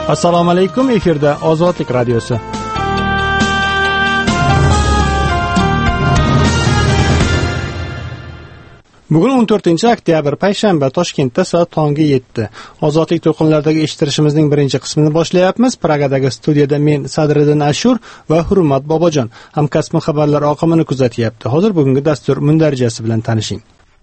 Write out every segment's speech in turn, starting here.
Assalomu alaykum, efirda Ozodlik radiosi. Bugun 14-oktyabr payshanba, Toshkentda soat tongi 7. Ozodlik to'lqinlaridagi eshittirishimizning birinchi qismini boshlayapmiz. Pragadagi studiyada men Sadriddin Ashur va Hurmat Bobojon hamkasbim xabarlar oqimini kuzatyapti. Hozir bugungi dastur mundarijasi bilan tanishing.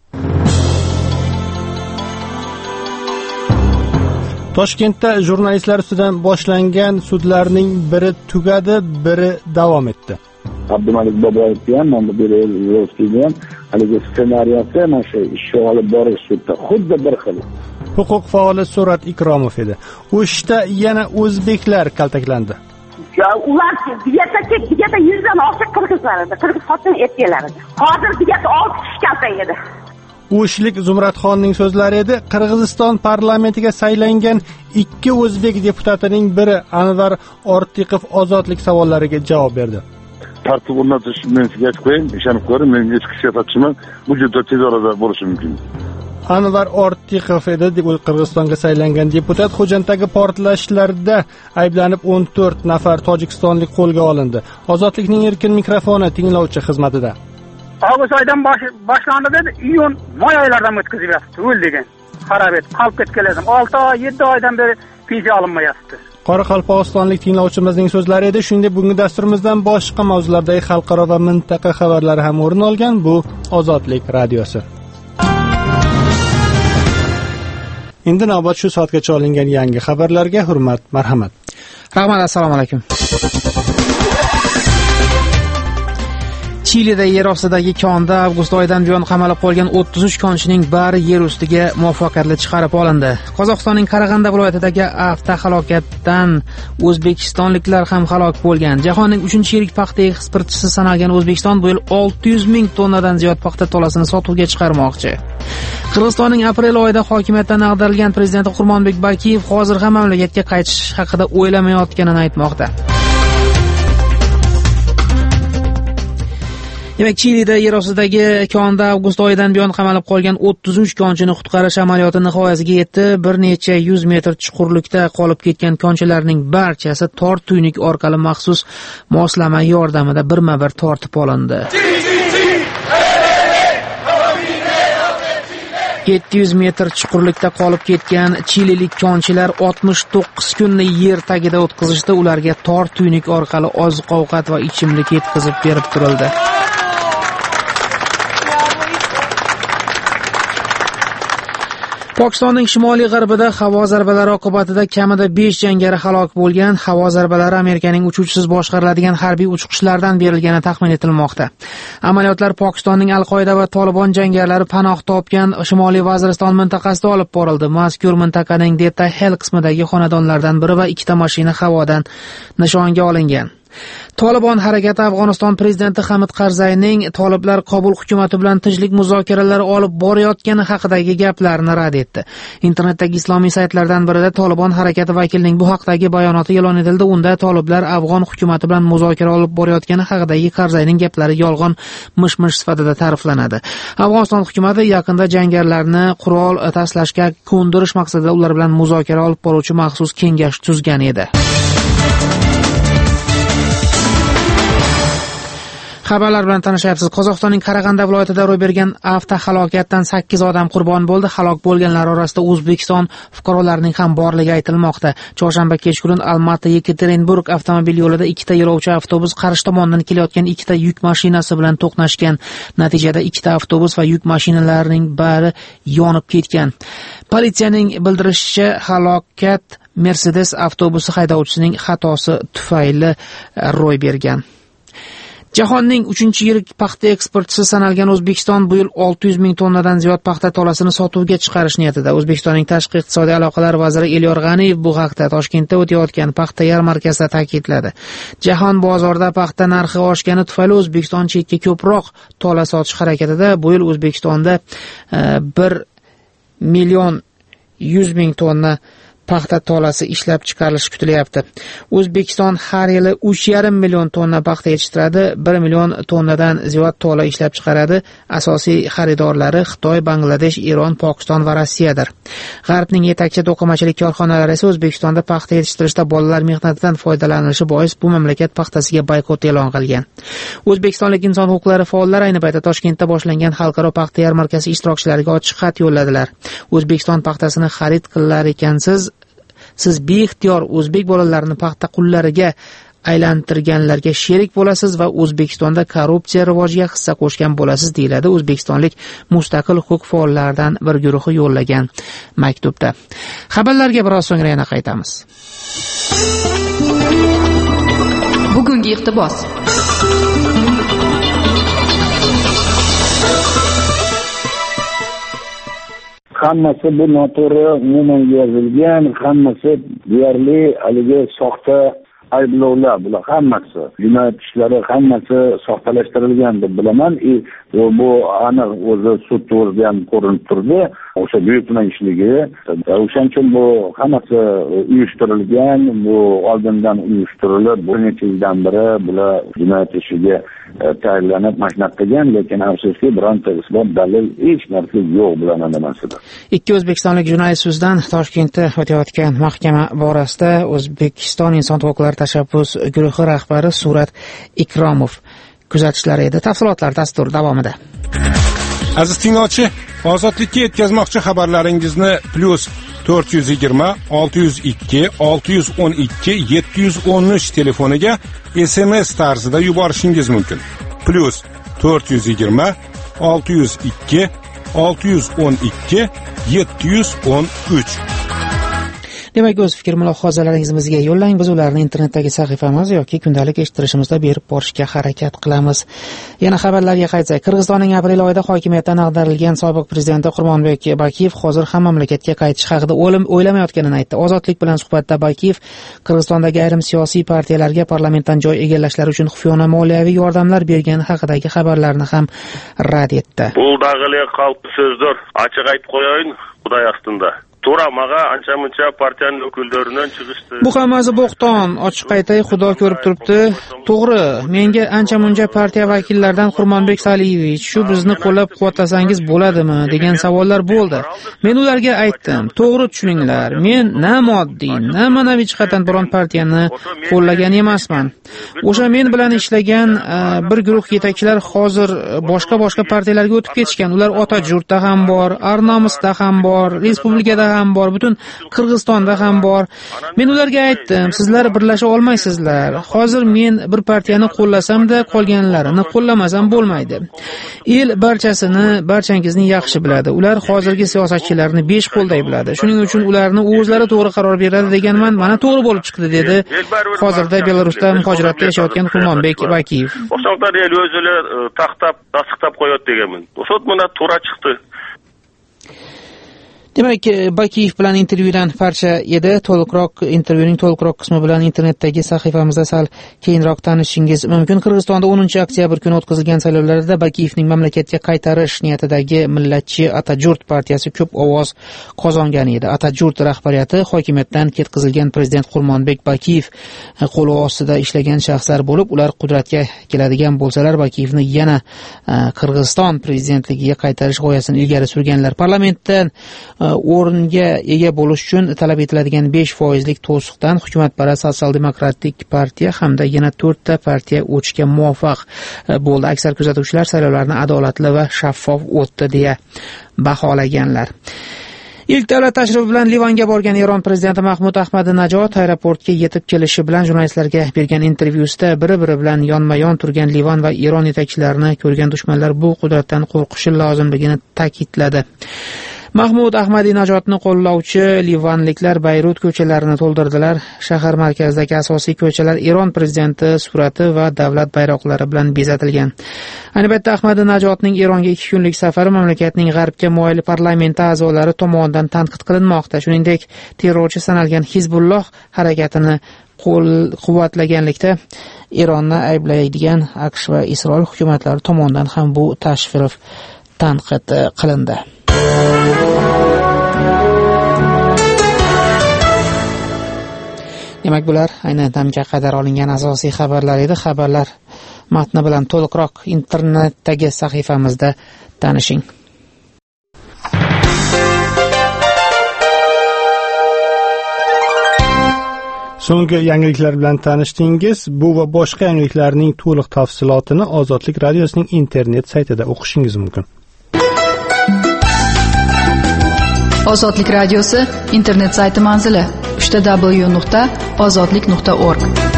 Toshkentda jurnalistlar ustidan boshlangan sudlarning biri tugadi, biri davom etdi. Abdumalik Boboyevga ham, mana bu Rozovskiyga ham haligi ssenariyasi mana shu ishni olib borish sudda xuddi bir xil. Huquq faoli Surat Ikromov edi. U ishda yana o'zbeklar kaltaklandi. Ular digata 100 dan ortiq qirg'izlar edi, qirg'iz xotin erkaklar edi. Hozir digata 6 kishi kaltaydi. Ushlik Zumradxonning so'zlari edi. Qirg'iziston parlamentiga saylangan 2 o'zbek deputatining biri Anvar Ortiqov ozodlik savollariga javob berdi. Tartib o'rnatish men sizga aytib qo'ying, ishonib ko'ring, men eski siyosatchiman, bu juda tez orada bo'lishi mumkin. Anvar Ortiqov edi, Qirg'izistonga saylangan deputat. Xo'jandagi portlashlarda ayblanib 14 nafar tojikistonlik qo'lga olindi. Ozodlikning erkin mikrofoni tinglovchi xizmatida. Avgust oydan boshlandi dedi, iyun may oylardan o'tkazib yotibdi, o'l degan. Xarab etib, qolib ketgandim. 6 oy, 7 oydan beri pensiya olinmayapti. Qoraqalpog'istonlik tinglovchimizning so'zlari edi. Shuningdek, bugungi dasturimizdan boshqa mavzulardagi xalqaro va mintaqa xabarlari ham o'rin olgan. Bu Ozodlik radiosi. Endi navbat shu soatgacha olingan yangi xabarlarga. Hurmat, marhamat. Rahmat, assalomu alaykum. Chilida yer ostidagi konda avgust oyidan buyon qamalib qolgan 33 konchining bari yer ustiga muvaffaqiyatli chiqarib olindi. Qozog'istonning Qarag'anda viloyatidagi avtohalokatdan o'zbekistonliklar ham halok bo'lgan. Jahonning 3-yirik paxta eksportchisi sanalgan O'zbekiston bu yil 600 ming tonnadan ziyod paxta tolasini sotuvga chiqarmoqchi. Qirg'izistonning aprel oyida hokimiyatdan ag'darilgan prezidenti Qurmonbek Barkiyev hozir ham mamlakatga qaytish haqida o'ylamayotganini aytmoqda. Demak, Chilida yer ostidagi konda avgust oyidan buyon qamalib qolgan 33 konchini qutqarish amaliyoti nihoyasiga yetdi. Bir necha 100 metr chuqurlikda qolib ketgan konchilarning barchasi tor tuynik orqali maxsus moslama yordamida birma-bir tortib olindi. 700 metr chuqurlikda qolib ketgan chililik konchilar 69 kunni yer tagida o'tkazishda ularga tor tuynik orqali oziq-ovqat va ichimlik yetkazib berib turildi. Pokistonning shimoliy g'arbida havo zarbalari oqibatida kamida 5 jangari halok bo'lgan. Havo zarbalari Amerikaning uchuvchisiz boshqariladigan harbiy uchiqishlardan berilgani taxmin etilmoqda. Amaliyotlar Pokistonning Al-Qoida va Tolibon jangarilari panoh topgan Shimoliy Vaziriston mintaqasida olib borildi. Mazkur mintaqaning Detta Hell qismidagi xonadonlardan biri va 2 mashina havodan nishonga olingan. Tolibon harakati Afg'oniston prezidenti Hamid Karzayning toliblar Kobul hukumati bilan tinchlik muzokaralari olib borayotgani haqidagi gaplarni rad etdi. Internetdagi islomiy saytlardan birida Tolibon harakati vakilining bu haqdagi bayonoti e'lon etildi. Unda toliblar Afg'on hukumati bilan muzokara olib borayotgani haqidagi Karzayning gaplari yolg'on mish-mish sifatida ta'riflanadi. Afg'oniston hukumati yaqinda jangarilarni qurol tashlashga ko'ndirish maqsadida ular bilan muzokara olib boruvchi maxsus kengash tuzgan edi. Xabarlar bilan tanishyapsiz. Qozog'istonning Qarag'anda viloyatida ro'y bergan avtohalokatdan 8 odam qurbon bo'ldi. Halok bo'lganlar orasida O'zbekiston fuqarolarining ham borligi aytilmoqda. Chorshanba kechqurun Almaty-Yekaterinburg avtomobil yo'lida 2 yo'lovchi avtobus Qarish tomonidan kelayotgan 2 yuk mashinasi bilan to'qnashgan. Natijada 2 avtobus va yuk mashinalarining bari yonib ketgan. Politsiyaning bildirishicha, halokat Mercedes avtobusi haydovchisining xatosi tufayli ro'y bergan. Jahonning 3-yirik paxta eksportchisi sanalgan O'zbekiston bu yil 600 ming tonnadan ziyod paxta tolasini sotuvga chiqarish niyatida. O'zbekistonning tashqi iqtisodiy aloqalar vaziri Elyor G'aniyev bu haqda Toshkentda o'tayotgan paxta yarmarkasida ta'kidladi. Jahon bozorida paxta narxi oshgani tufayli O'zbekiston chetga ko'proq tola sotish harakatida. Bu yil O'zbekistonda 1 million 100 ming tonna paxta tolasi ishlab chiqarilishi kutilyapti. O'zbekiston har yili 3,5 million tonna paxta yetishtiradi, 1 million tonnadan ziyod tola ishlab chiqaradi. Asosiy xaridorlari Xitoy, Bangladesh, Eron, Pokiston va Rossiyadir. G'arbning yetakchi to'qimachilik korxonalari esa O'zbekistonda paxta yetishtirishda bolalar mehnatidan foydalanilishi bois bu mamlakat paxtasiga boykot e'lon qilgan. O'zbekistonlik inson huquqlari faollari ayni paytda Toshkentda boshlangan xalqaro paxta yarmarkasi ishtirokchilariga ochiq xat yo'lladilar. O'zbekiston paxtasini xarid qilar ekansiz, siz beixtiyor o'zbek bolalarini paxta qullariga aylantirganlarga sherik bo'lasiz va O'zbekistonda korrupsiya rivojiga hissa qo'shgan bo'lasiz, deyiladi o'zbekistonlik mustaqil huquq faollaridan bir guruhi yo'llagan maktubda. Xabarlarga biroz so'ngra yana qaytamiz. Bugungi iqtibos. Hammasi bu noto'g'ri umuman yozilgan, hammasi deyarli haligi soxta ayblovlar, bular hammasi jinoyat ishlari hammasi soxtalashtirilgan deb bilaman. Bu aniq o'zi sud to'g'risida ham ko'rinib turdi. O'sha buyurtmachisligi, o'shaning uchun bu hammasi uyushtirilgan, bu oldindan uyushtirilib, bir necha yildan beri bular jinoyat ishiga tayyorlanib mashinat qilgan, lekin afsuski bironta isbot dalil hech narsa yo'q bularning nimasida. Ikki o'zbekistonlik jinoyat sudidan Toshkentda o'tayotgan mahkama borasida O'zbekiston inson huquqlari tashabbus guruhi rahbari Surat Ikromov kuzatishlari edi. Tafsilotlar dastur davomida. Aziz tinglovchi, ozodlikka yetkazmoqchi xabarlaringizni +420 602 612 713 telefoniga SMS tarzida yuborishingiz mumkin. +420 602 612 713. Demak, o'z fikr mulohazalaringizni bizga yo'llang, biz ularni internetdagi sahifamiz yoki kundalik eshittirishimizda berib borishga harakat qilamiz. Yana xabarlarga qaytsak, Qirg'izistonning aprel oyida hokimiyatdan ag'darilgan sobiq prezidenti Qurmonbek Bakiyev hozir ham mamlakatga qaytish haqida o'ylamayotganini aytdi. Ozodlik bilan suhbatda Bakiyev Qirg'izistondagi ayrim siyosiy partiyalarga parlamentdan joy egallashlari uchun xufiyona moliyaviy yordamlar bergani haqidagi xabarlarni ham rad etdi. Bu dag'ili qalbli so'zdir. Ochiq aytib qo'yayin, Xudoy ostida. To'ramaga ancha-muncha partiyaning vakillaridan chiqishdi. Bu hammasi bo'xton, ochiq aytay, Xudo ko'rib turibdi. To'g'ri, menga ancha-muncha partiya vakillaridan Qurmonbek Saliyevich, shu bizni qo'llab-quvvatlasangiz bo'ladimi degan savollar bo'ldi. Men ularga aytdim, to'g'ri tushuninglar, men na moddiy, na ma'naviy jihatdan biron partiyani qo'llagan emasman. O'sha men bilan ishlagan bir guruh yetakchilar hozir boshqa partiyalarga o'tib ketishgan. Ular Otajurtda ham bor, Arnomisda ham bor, Respublikada ham bor, butun Qirg'izistonda ham bor. Men ularga aytdim, sizlar birlasha olmaysizlar. Hozir men bir partiyani qo'llasam-da, qolganlarini qo'llamasam bo'lmaydi. El barchangizni yaxshi biladi. Ular hozirgi siyosatchilarni 5 qo'lday biladi. Shuning uchun ularni o'zlari to'g'ri qaror beradi deganman. Mana to'g'ri bo'lib chiqdi, dedi hozirda Belarusda muhojiratda yashayotgan Qurmonbek Bakiyev. O'shanlar el o'zlari tasdiqlab qo'yadi deganman. O'sha mana to'g'ri chiqdi. Demak, Bakiyev bilan intervyudan parcha edi. Intervyuning to'liqroq qismi bilan internetdagi sahifamizda sal keyinroq tanishishingiz mumkin. Qirg'izistonda 10-oktyabr kuni o'tkazilgan saylovlarda Bakiyevning mamlakatga qaytarish niyatidagi Millatchi Atajurt partiyasi ko'p ovoz qozongan edi. Atajurt rahbariyati hokimiyatdan ketkazilgan prezident Qurmonbek Bakiyev qo'li ostida ishlagan shaxslar bo'lib, ular qudratga keladigan bo'lsalar Bakiyevni yana Qirg'iziston prezidentligiga qaytarish g'oyasini ilgari surganlar. Parlamentdan o'ringa ega bo'lish uchun talab etiladigan 5% to'siqdan hukumatparast Sotsial-demokratik partiya hamda yana 4 ta partiya o'tishga muvaffaq bo'ldi. Aksar kuzatuvchilar saylovlarni adolatli va shaffof o'tdi deya baholaganlar. Ilk davlat tashrifi bilan Livanga borgan Eron prezidenti Mahmud Ahmadinajod aeroportga yetib kelishi bilan jurnalistlarga bergan intervyusida biri-biri bilan yonma-yon turgan Livan va Eron yetakchilarini ko'rgan dushmanlar bu qudratdan qo'rqishi lozimligini ta'kidladi. Mahmud Ahmadinajodni qo'llovchi livanliklar Bayrut ko'chalarini to'ldirdilar. Shahar markazidagi asosiy ko'chalar Eron prezidenti surati va davlat bayroqlari bilan bezatilgan. Ayni paytda Ahmadinajodning Eronga 2 kunlik safari mamlakatning g'arbga moyil parlamenti a'zolari tomonidan tanqid qilinmoqda. Shuningdek, terrorchi sanalgan Hizbulloh harakatini qo'llab-quvvatlaganlikda Eronni ayblaydigan AQSh va Isroil hukumatlari tomonidan ham bu tashrif tanqid qilindi. demak bular aynan damga qadar olingan asosiy xabarlar edi. Xabarlar matni bilan to'liqroq internetdagi sahifamizda tanishing. So'nggi yangiliklar bilan tanishdingiz. Bu va boshqa yangiliklarning to'liq tafsilotini Ozodlik radiosining internet saytida o'qishingiz mumkin. Ozodlik radiosi internet sayti manzili www.ozodlik.org.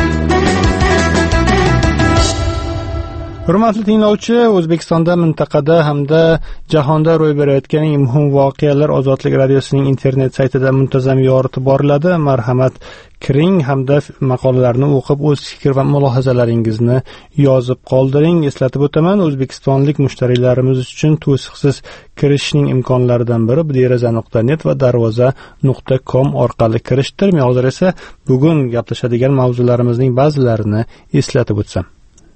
Hurmatli tinglovchi, O'zbekistonda, mintaqada hamda jahonda ro'y berayotgan eng muhim voqealar Ozodlik radiosining internet saytida muntazam yoritib boriladi. Marhamat kiring hamda maqolalarni o'qib o'z fikr va mulohazalaringizni yozib qoldiring. Eslatib o'taman, o'zbekistonlik mushtariylarimiz uchun to'siqsiz kirishning imkonlaridan biri deraza.net va darvoza.com orqali kirishdir. Men hozir esa bugun gaplashadigan mavzularimizning ba'zilarini eslatib o'tsam.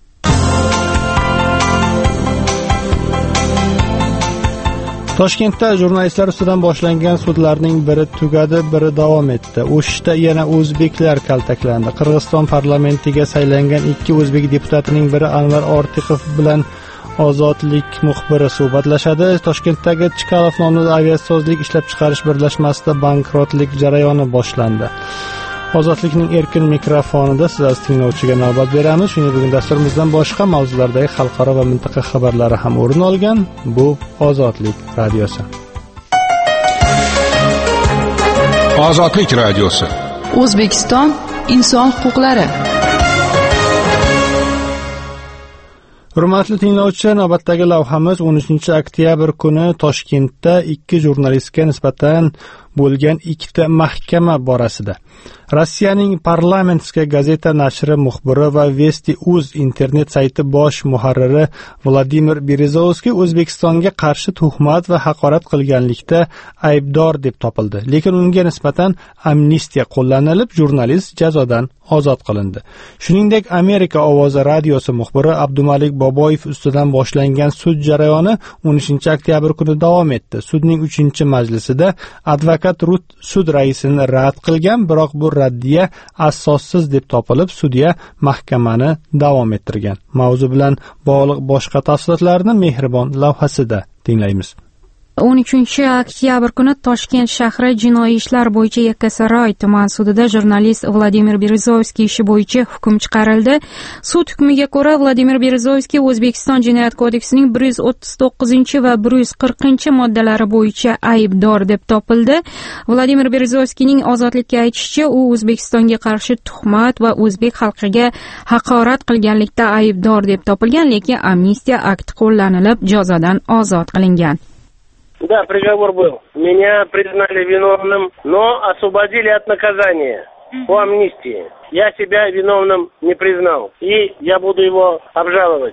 Toshkentda jurnalistlar ustidan boshlangan sudlarning biri tugadi, biri davom etdi. O'shda yana o'zbeklar kaltaklandi. Qirg'iziston parlamentiga saylangan 2 o'zbek deputatining biri Anvar Ortiqov bilan Ozodlik muxbiri suhbatlashadi. Toshkentdagi Chkalov nomli aviasozlik ishlab chiqarish birlashmasida bankrotlik jarayoni boshlandi. Ozodlikning erkin mikrofonida siz aziz tinglovchiga navbat beramiz. Shuningdek, bugun dasturimizdan boshqa mavzulardagi xalqaro va mintaqa xabarlari ham o'rin olgan. Bu Ozodlik radiosi. Ozodlik radiosi. O'zbekiston inson huquqlari. Hurmatli tinglovchi, navbatdagi lavhamiz 13 oktyabr kuni Toshkentda 2 jurnalistga nisbatan bo'lgan 2 mahkama borasida. Rossiyaning Parlamentskiy gazeta nashri muxbiri va Vesti.uz internet sayti bosh muharriri Vladimir Berezovskiy O'zbekistonga qarshi tuhmat va haqorat qilganlikda aybdor deb topildi. Lekin unga nisbatan amnistiya qo'llanilib, jurnalist jazodan ozod qilindi. Shuningdek, Amerika ovozi radiosi muxbiri Abdumalik Boboyev ustidan boshlangan sud jarayoni 13 oktyabr kuni davom etdi. Sudning 3-majlisida advokat Rut sud raisini rad qilgan, biroq bu raddiya asossiz deb topilib, sudya mahkamani davom ettirgan. Mavzu bilan bog'liq boshqa tafsilotlarni Mehribon lavhasida tinglaymiz. 13 oktyabr kuni Toshkent shahri jinoiy ishlar bo'yicha Yakkasaroy tuman sudida jurnalist Vladimir Berezovskiy ishi bo'yicha hukm chiqarildi. Sud hukmiga ko'ra Vladimir Berezovskiy O'zbekiston Jinoyat kodeksining 139 va 140 moddalari bo'yicha aybdor deb topildi. Vladimir Berezovskiyning ozodlikka aytishicha, u O'zbekistonga qarshi tuhmat va o'zbek xalqiga haqorat qilganlikda aybdor deb topilgan, lekin amnistiya akti qo'llanilib, jazodan ozod qilingan. Да, приговор был. Меня признали виновным, но освободили от наказания по амнистии. Я себя виновным не признал, и я буду его обжаловать.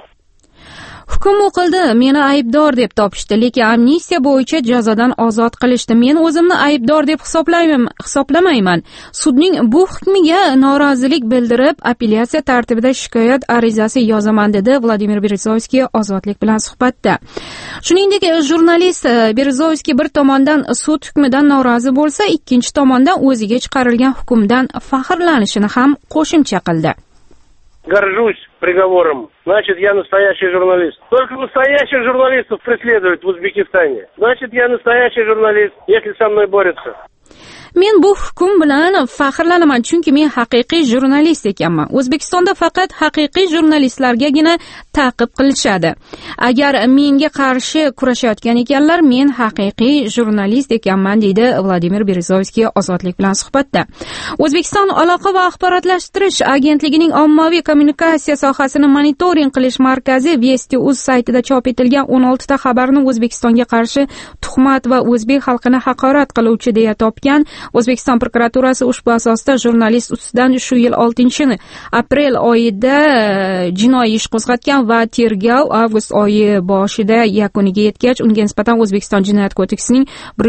Hukm o'qildi, meni aybdor deb topishdi, lekin amnistiya bo'yicha jazodan ozod qilishdi. Men o'zimni aybdor deb hisoblamayman. Sudning bu hukmiga norozilik bildirib, apellyatsiya tartibida shikoyat arizasi yozaman, dedi Vladimir Berezovskiy Ozodlik bilan suhbatda. Shuningdek, jurnalist Berezovskiy bir tomondan sud hukmidan norozi bo'lsa, ikkinchi tomondan o'ziga chiqarilgan hukmdan faxrlanishini ham qo'shimcha qildi. Горжусь приговором. Значит, я настоящий журналист. Только настоящих журналистов преследуют в Узбекистане. Значит, я настоящий журналист, если со мной борются. Men bu hukm bilan faxrlanaman, chunki men haqiqiy jurnalist ekanman. O'zbekistonda faqat haqiqiy jurnalistlargagina ta'qib qilishadi. Agar menga qarshi kurashayotgan ekanlar, men haqiqiy jurnalist ekanman, deydi Vladimir Berezovskiy Ozodlik bilan suhbatda. O'zbekiston aloqa va axborotlashtirish agentligining ommaviy kommunikatsiya sohasini monitoring qilish markazi Vesti.uz saytida chop etilgan 16 ta xabarni O'zbekistonga qarshi tuhmat va o'zbek xalqini haqorat qiluvchi deya topgan. O'zbekiston prokuraturasi ushbu asosda jurnalist ustidan shu yil 6-aprel oyida jinoiy ish qo'zg'atgan va tergov avgust oyi boshida yakuniga yetgach, unga nisbatan O'zbekiston Jinoyat kodeksining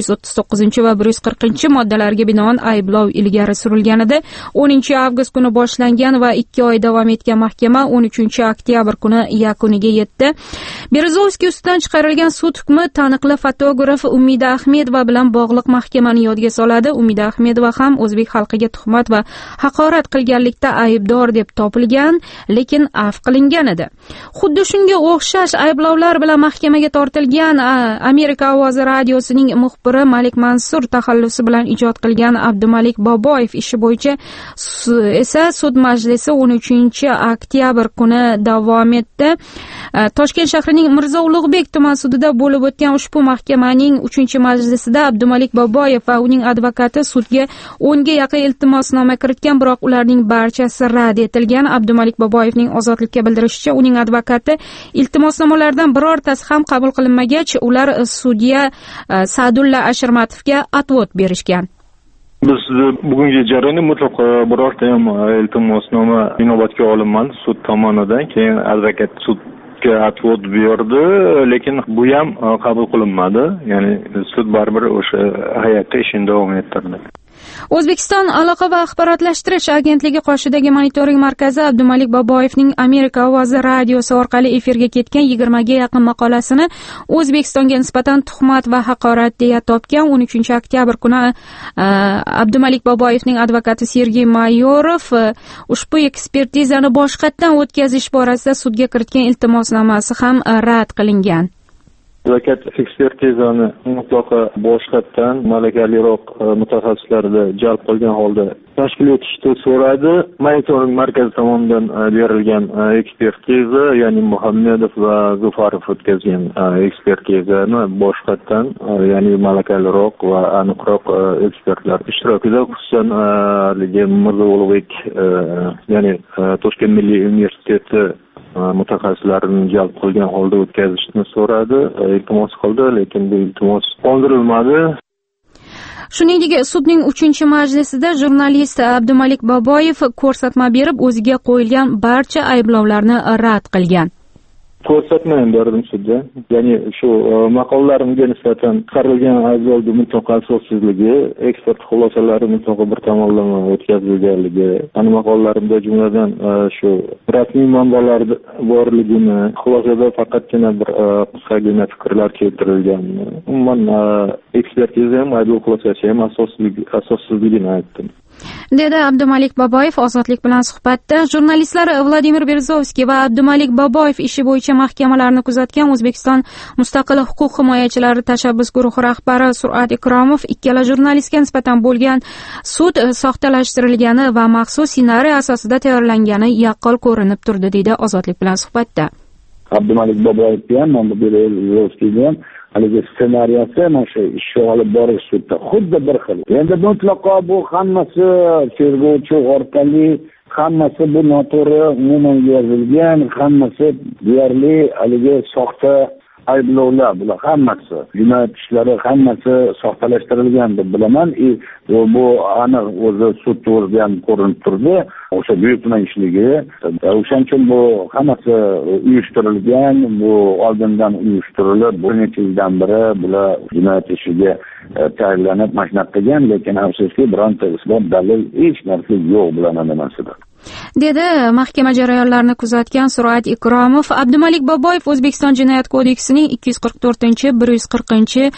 139 va 140 moddalariga binoan ayblov ilgari surilgan edi. 10-avgust kuni boshlangan va 2 oy davom etgan mahkama 13-oktyabr kuni yakuniga yetdi. Berezovskiy ustidan chiqarilgan sud hukmi taniqli fotograf Umida Ahmedova bilan bog'liq mahkamani yodga soladi. Umida Ahmedova ham o'zbek xalqiga tuhmat va haqorat qilganlikda aybdor deb topilgan, lekin afv qilingan edi. Xuddi shunga o'xshash ayblovlar bilan mahkamaga tortilgan Amerika ovozi radiosining muxbiri Malik Mansur taxallusi bilan ijod qilgan Abdumalik Boboyev ishi bo'yicha esa sud majlisi 13 oktyabr kuni davom etdi. Toshkent shahrining Mirzo Ulug'bek tuman sudida bo'lib o'tgan ushbu mahkamaning 3-majlisida Abdumalik Boboyev va uning advokati sudga 10 ga yaqin iltimosnoma kiritgan, biroq ularning barchasi rad etilgan. Abdumalik Boboyevning ozodlikka bildirishicha, uning advokati iltimosnomalardan birortasi ham qabul qilinmagach, ular sudya Sa'dulla Ashirmatovga atvod berishgan. Biz bugungi jarayonni mutlaqo birorta ham iltimosnoma inobatga olinmadi sud tomonidan. Keyin advokat sudga atvod berdi, lekin bu ham qabul qilinmadi. Ya'ni sud baribir o'sha hay'atda ishini davom ettirdi. O'zbekiston aloqa va axborotlashtirish agentligi qoshidagi monitoring markazi Abdumalik Boboyevning Amerika ovozi radiosi orqali efirga ketgan 20 ga yaqin maqolasini O'zbekistonga nisbatan tuhmat va haqorat deya topgan. 13 oktyabr kuni Abdumalik Boboyevning advokati Sergey Mayorov ushbu ekspertizani boshqatdan o'tkazish borasida sudga kiritgan iltimosnomasi ham rad qilingan. Advokat ekspertizani mutlaqo boshqatdan malakaliroq mutaxassislarni jalb qilgan holda tashkil etishni so'radi. Monitoring markazi tomonidan berilgan ekspertiza, ya'ni Muhammedov va Zufarov o'tkazgan ekspertizani boshqatdan, ya'ni malakaliroq va aniqroq ekspertlar ishtirokida, xususan Mirzo Ulug'bek, ya'ni Toshkent Milliy universiteti mutaxassislarini jalb qilgan holda o'tkazishni so'radi, iltimos qildi, lekin bu iltimos qondirilmadi. Shuningdek, sudning 3-majlisida jurnalist Abdumalik Boboyev ko'rsatma berib, o'ziga qo'yilgan barcha ayblovlarni rad qilgan. Ko'rsatma ham berdim sudda. Ya'ni shu maqolalarimga nisbatan chiqarilgan ayblovlar mutlaqo asossizligi, ekspert xulosalari mutlaqo bir tomonlama o'tkazilganligi, ana maqolalarimda jumladan shu rasmiy manbalar borligini, xulosada faqatgina bir qisqagina fikrlar keltirilgan. Umuman ekspertiza ham, ayblov xulosasi ham asossizligini aytdim. dedi Abdumalik Boboyev Ozodlik bilan suhbatda. Jurnalistlar Vladimir Berzovskiy va Abdumalik Boboyev ishi bo'yicha mahkamalarni kuzatgan O'zbekiston Mustaqil huquq himoyachilari tashabbus guruhi rahbari Surat Ikromov ikkala jurnalistga nisbatan bo'lgan sud soxtalashtirilgani va maxsus ssenariy asosida tayyorlangani yaqqol ko'rinib turdi, deydi Ozodlik bilan suhbatda. Abdumalik Boboyev ham, Berzovskiy ham haligi ssenariyasi mana shu ishni olib borish sudda xuddi bir xil. Endi mutlaqo bu hammasi tergovchi orqali, hammasi bu noto'g'ri umuman yozilgan, hammasi deyarli haligi soxta ayblovlar, bular hammasi jinoyat ishlari hammasi soxtalashtirilgan deb bilaman. Bu aniq o'zi sud to'g'risida ham ko'rinib turdi. O'sha buyurtma ishligi, o'shaning uchun bu hammasi uyushtirilgan, bu oldindan uyushtirilib, bir necha yildan beri bular jinoyat ishiga tayyorlanib mashq qilgan, lekin afsuski bironta isbot dalil hech narsa yo'q bularning nimasida. dedi mahkama jarayonlarini kuzatgan Surat Ikromov. Abdumalik Boboyev O'zbekiston Jinoyat kodeksining 244, 140,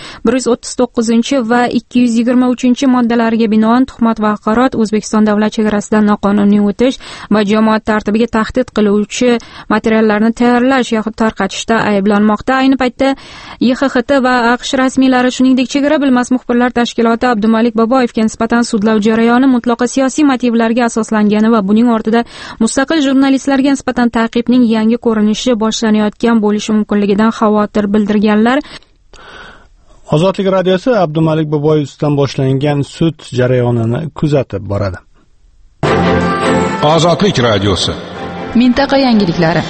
139 va 223 moddalariga binoan tuhmat va haqorat, O'zbekiston davlat chegarasidan noqonuniy o'tish va jamoat tartibiga tahdid qiluvchi materiallarni tayyorlash yoxud tarqatishda ayblanmoqda. Ayni paytda YXHT va AQSh rasmiylari, shuningdek chegara bilmas muxbirlar tashkiloti Abdumalik Boboyevga nisbatan sudlov jarayoni mutlaqo siyosiy motivlarga asoslangani va buning ortida mustaqil jurnalistlarga nisbatan ta'qibning yangi ko'rinishi boshlanayotgan bo'lishi mumkinligidan xavotir bildirganlar. Ozodlik radiosi Abdumalik Boboyev ustidan boshlangan sud jarayonini kuzatib boradi. Ozodlik radiosi. Mintaqa yangiliklari.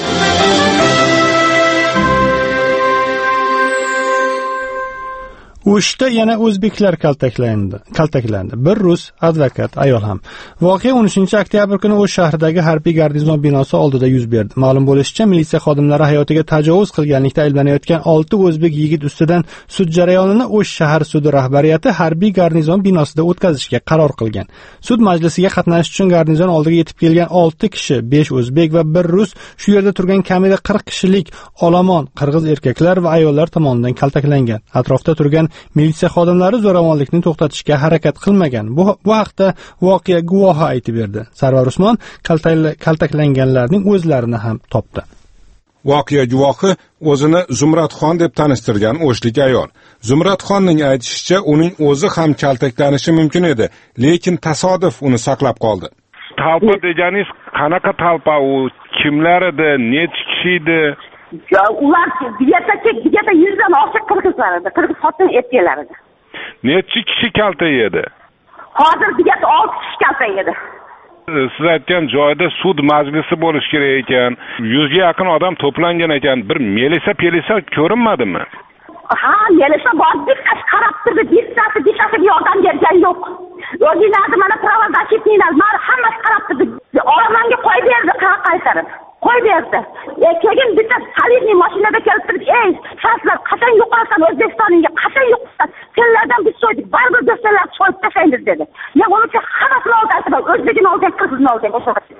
O'shda yana o'zbeklar kaltaklandi. Bir rus advokat ayol ham. Voqea 13 oktyabr kuni O'sh shahridagi harbiy garnizon binosi oldida yuz berdi. Ma'lum bo'lishicha, militsiya xodimlari hayotiga tajovuz qilganlikda ayblanayotgan 6 o'zbek yigit ustidan sud jarayonini O'sh shahar sudi rahbariyati harbiy garnizon binosida o'tkazishga qaror qilgan. Sud majlisiga qatnashish uchun garnizon oldiga yetib kelgan 6 kishi, 5 o'zbek va 1 rus, shu yerda turgan kamida 40 kishilik olomon qirg'iz erkaklar va ayollar tomonidan kaltaklangan. Atrofda turgan militsiya xodimlari zo'ravonlikni to'xtatishga harakat qilmagan. Bu haqda voqea guvohi aytib berdi. Sarvar Usmon kaltaklanganlarning o'zlarini ham topdi. Voqea guvohi o'zini Zumradxon deb tanishtirgan o'shlik ayol. Zumradxonning aytishicha, uning o'zi ham kaltaklanishi mumkin edi, lekin tasodif uni saqlab qoldi. Talpa deganingiz qanaqa talpa u? Kimlar edi? Necha kishi edi? Ular digata 100 dan oshiq qirg'izlar edi. Qirg'iz xotin erkaklar edi. Necha kishi kalta edi? Hozir digata 6 kishi kalta edi. Siz aytgan joyda sud majlisi bo'lish kerak ekan. 100 ga yaqin odam to'plangan ekan. Bir melisa ko'rinmadimi? Ha, melisa bor, diqqat qarab turdi, bittasi yordam bergan yo'q. O'zingizni mana pravozachitnilar, mana hammasi qarab turdi. Olamanga qo'yib berdi, qaytarib. Qo'yib berdi. Keyin bitta solidniy mashinada kelib turib, "Ey, sizlar qachon yo'qolsan O'zbekistonga, qachon yo'qolsan? Senlardan biz so'ydik, baribir do'stlar so'yib tashlaymiz" dedi. Ya uning hammasini oldi, o'zbekini oldi, qirg'izni oldi.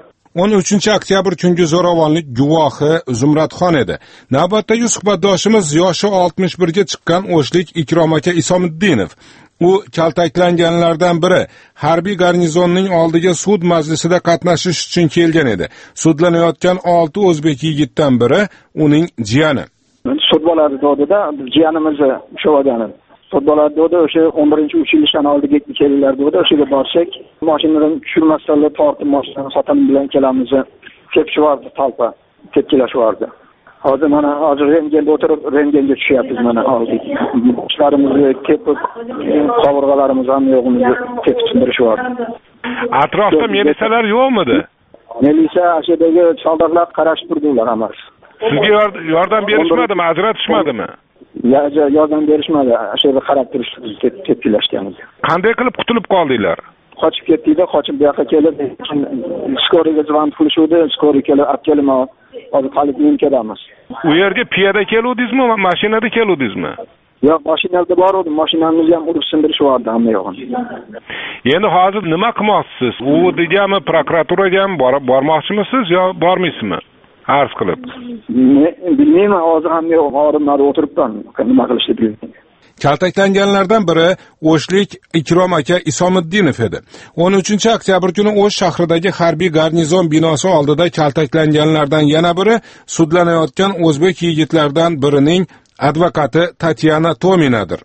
13 oktyabr kungi zo'ravonlik guvohi Zumradxon edi. Navbatdagi suhbatdoshimiz yoshi 61 ga chiqqan o'shlik Ikrom aka Isomiddinov. U kaltaklanganlardan biri harbiy garnizonning oldiga sud majlisida qatnashish uchun kelgan edi. Sudlanayotgan 6 o'zbek yigitdan biri uning jiyani. Sud bo'ladi dedida, jiyanimizni ushlagan. Sud bo'ladi dedi, o'sha 11-uch oldiga kelinglar dedi, o'shaga borsak, mashinadan tushirmasdan tortib mashinani xotinim bilan kelamiz. Tepchivardi talpa, tepkilashyapti. Hozir mana rentgenda o'tirib, rentgenga tushyapmiz mana hozir. Boshlarimizni tepib, qovurg'alarimiz ham yo'qimizni tepib sindirishyapti. Atrofda militsiyalar yo'qmidi? Militsiya ashadagi soldatlar qarashib turdilar hammasi. Sizga yordam berishmadimi, ajratishmadimi? Yordam berishmadi. Ashada qarab turishdi, tepkilashganmiz. Qanday qilib qutulib qoldinglar? Qochib ketdik-da, qochib bu yoqqa kelib, skoriga zvon qilishdi, skori kelib, olib kelma. Hozir klinikadamiz. U yerga piyoda keluvdingizmi, mashinada keluvdingizmi? Yo'q, mashinada bor edim, mashinamizni ham urib sindirishvardi hamma yo'g'ini. Endi hozir nima qilmoqchisiz? U deganmi, prokuraturaga ham bormoqchimisiz yo bormaysizmi? Arz qilib. Bilmayman, hozir hamma yo'q, orimlar o'tiribman, nima qilishni bilmayman. Kaltaklanganlardan biri o'shlik Ikrom aka Isomiddinov edi. 13 oktyabr kuni O'sh shahridagi harbiy garnizon binosi oldida kaltaklanganlardan yana biri sudlanayotgan o'zbek yigitlardan birining advokati Tatyana Tominadir.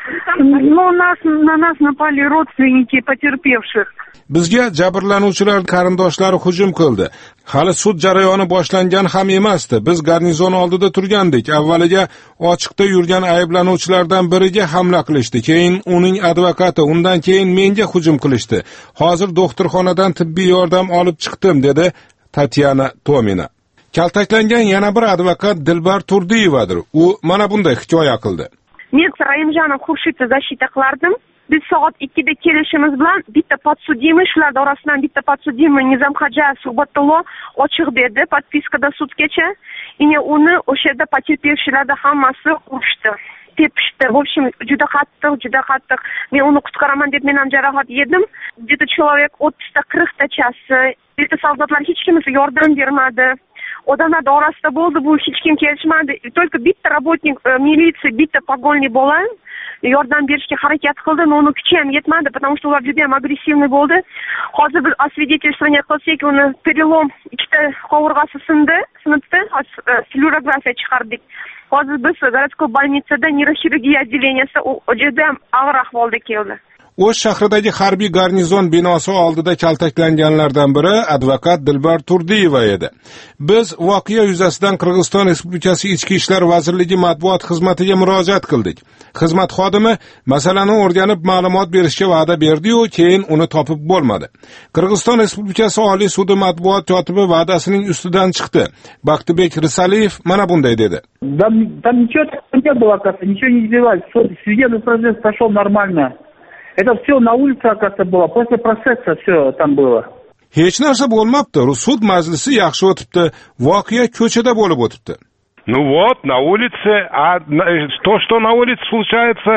На нас напали родственники потерпевших. Bizga jabrlanuvchilar qarindoshlari hujum qildi. Hali sud jarayoni boshlangan ham emasdi. Biz garnizon oldida turgandik. Avvaliga ochiqda yurgan ayblanuvchilardan biriga hamla qilishdi. Keyin uning advokati, undan keyin menga hujum qilishdi. Hozir doktorxonadan tibbiy yordam olib chiqdim, dedi Tatyana Tomina. Kaltaklangan yana bir advokat Dilbar Turdiyevadir. U mana bunday hikoya qildi. Men Raimjanov Xurshidni защита qilardim. Biz soat 2da kelishimiz bilan bitta podsudimый, shularning orasidan bitta podsudimый Nizamxo'ja Subatullo ochiq berdi, podpiskada sudgacha. Uni o'sha yerda poterpevshilarda hammasi urishdi, tepishdi. В общем, juda qattiq. Men uni qutqaraman deb men ham jarohat yedim. Где-то человек 30-40 tachasi. Bitta soldatlar hech kimga yordam bermadi. Odamlar orasida bo'ldi, bu hech kim kelishmadi. Только bitta работник militsiya, bitta pogolniy bola yordam berishga harakat qildi, но uni kuchi ham yetmadi, потому что ular juda ham agressiivniy bo'ldi. Hozir biz освидетельствование qilsak, uni перелом, ikkita qovurg'asi sinibdi, fluorografiya chiqardik. Hozir biz городской больницада neyroxirurgiya отделенияsi juda ham og'ir ahvolda keldi. O'sh shahridagi harbiy garnizon binosi oldida kaltaklanganlardan biri advokat Dilbar Turdiyeva edi. Biz voqea yuzasidan Qirg'iziston Respublikasi Ichki ishlar vazirligi matbuot xizmatiga murojaat qildik. Xizmat xodimi masalani o'rganib ma'lumot berishga va'da berdi-yu, keyin uni topib bo'lmadi. Qirg'iziston Respublikasi Oliy sudi matbuot kotibi va'dasining ustidan chiqdi. Baxtibek Risaliyev mana bunday dedi. Там ничего не было, оказывается, ничего не издевались. Судебный процесс прошел нормально. Это все на улице, оказывается, было. После процесса все там было. Hech narsa bo'lmabdi. Sud majlisi yaxshi o'tibdi. Voqea ko'chada bo'lib o'tibdi. Ну вот, на улице, а то, что на улице случается,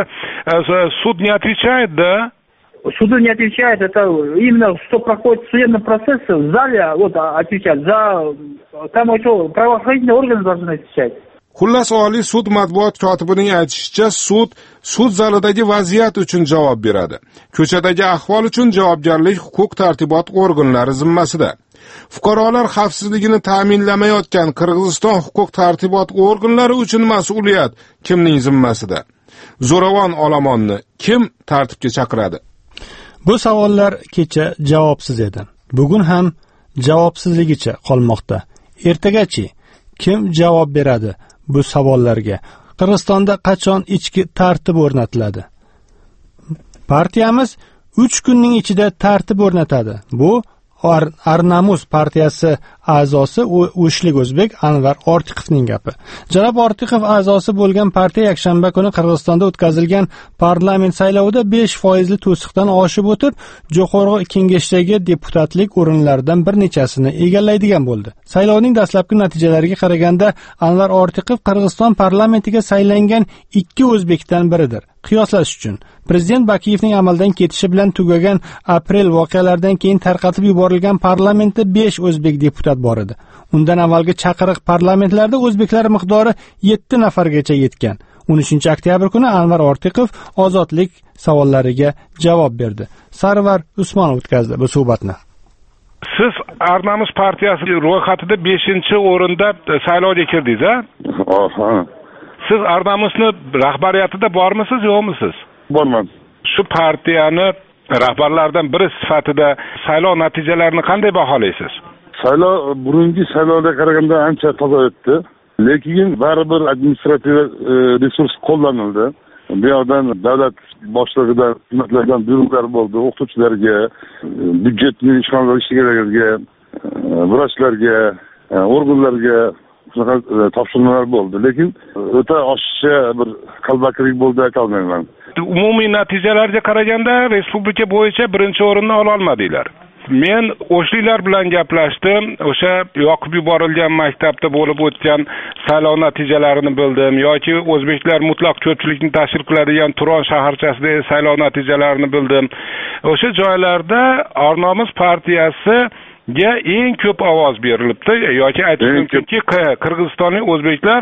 суд не отвечает, да? Суд не отвечает, это именно что проходит судебный процесс в зале, вот отвечать. Там еще правоохранительные органы должны отвечать. Xullas, Oliy sud matbuot kotibining aytishicha, sud zalidagi vaziyat uchun javob beradi. Ko'chadagi ahvol uchun javobgarlik huquq tartibot organlari zimmasida. Fuqarolar xavfsizligini ta'minlamayotgan Qirg'iziston huquq tartibot organlari uchun mas'uliyat kimning zimmasida? Zo'ravon olomonni kim tartibga chaqiradi? Bu savollar kecha javobsiz edi. Bugun ham javobsizligicha qolmoqda. Ertagachi kim javob beradi bu savollarga? Qirg'izistonda qachon ichki tartib o'rnatiladi? Partiyamiz 3 kunning ichida tartib o'rnatadi. Bu Arnamus partiyasi a'zosi O'shlik O'zbek Anvar Ortiqovning gapi. Janob Ortiqov a'zosi bo'lgan partiya yakshanba kuni Qirg'izistonda o'tkazilgan parlament saylovida 5% to'siqdan oshib o'tib, Jo'qorg'i Kengashdagi deputatlik o'rinlaridan bir nechasini egallaydigan bo'ldi. Saylovning dastlabki natijalariga qaraganda Anvar Ortiqov Qirg'iziston parlamentiga saylangan 2 o'zbekdan biridir. Qiyoslash uchun Prezident Bakiyevning amaldan ketishi bilan tugagan aprel voqealaridan keyin tarqatib yuborilgan parlamentda 5 o'zbek deputat bor edi. Undan avvalgi chaqiriq parlamentlarda o'zbeklar miqdori 7 nafargacha yetgan. 13-oktyabr kuni Anvar Ortiqov ozodlik savollariga javob berdi. Sarvar Usmonov o'tkazdi bu suhbatni. Siz Arnamus partiyasi ro'yxatida 5-o'rinda saylovga kirdingiz, Aha. Siz Arnamusni rahbariyatida bormisiz, yo'qmisiz? Borman. Shu partiyani rahbarlaridan biri sifatida saylov natijalarini qanday baholaysiz? Saylov burungi saylovga qaraganda ancha toza o'tdi. Lekin baribir administrativ resurs qo'llanildi. Bu yerdan davlat boshlig'idan xizmatlardan buyruqlar bo'ldi, o'qituvchilarga, byudjetning ishg'olchilarga, vrachlarga, organlarga topshiriqlar bo'ldi. Lekin o'ta oshiqcha bir qalbakirlik bo'ldi aytolmayman. Umumiy natijalarga qaraganda respublika bo'yicha 1-o'rinni ola olmadinglar. Men o'shliklar bilan gaplashdim. O'sha yoqib yuborilgan maktabda bo'lib o'tgan saylov natijalarini bildim yoki o'zbeklar mutlaq ko'pchilikni tashkil qiladigan Turon shaharchasidagi saylov natijalarini bildim. O'sha joylarda Arnamus partiyasi eng ko'p ovoz berilibdi yoki aytish mumkinki Qirg'izistonlik o'zbeklar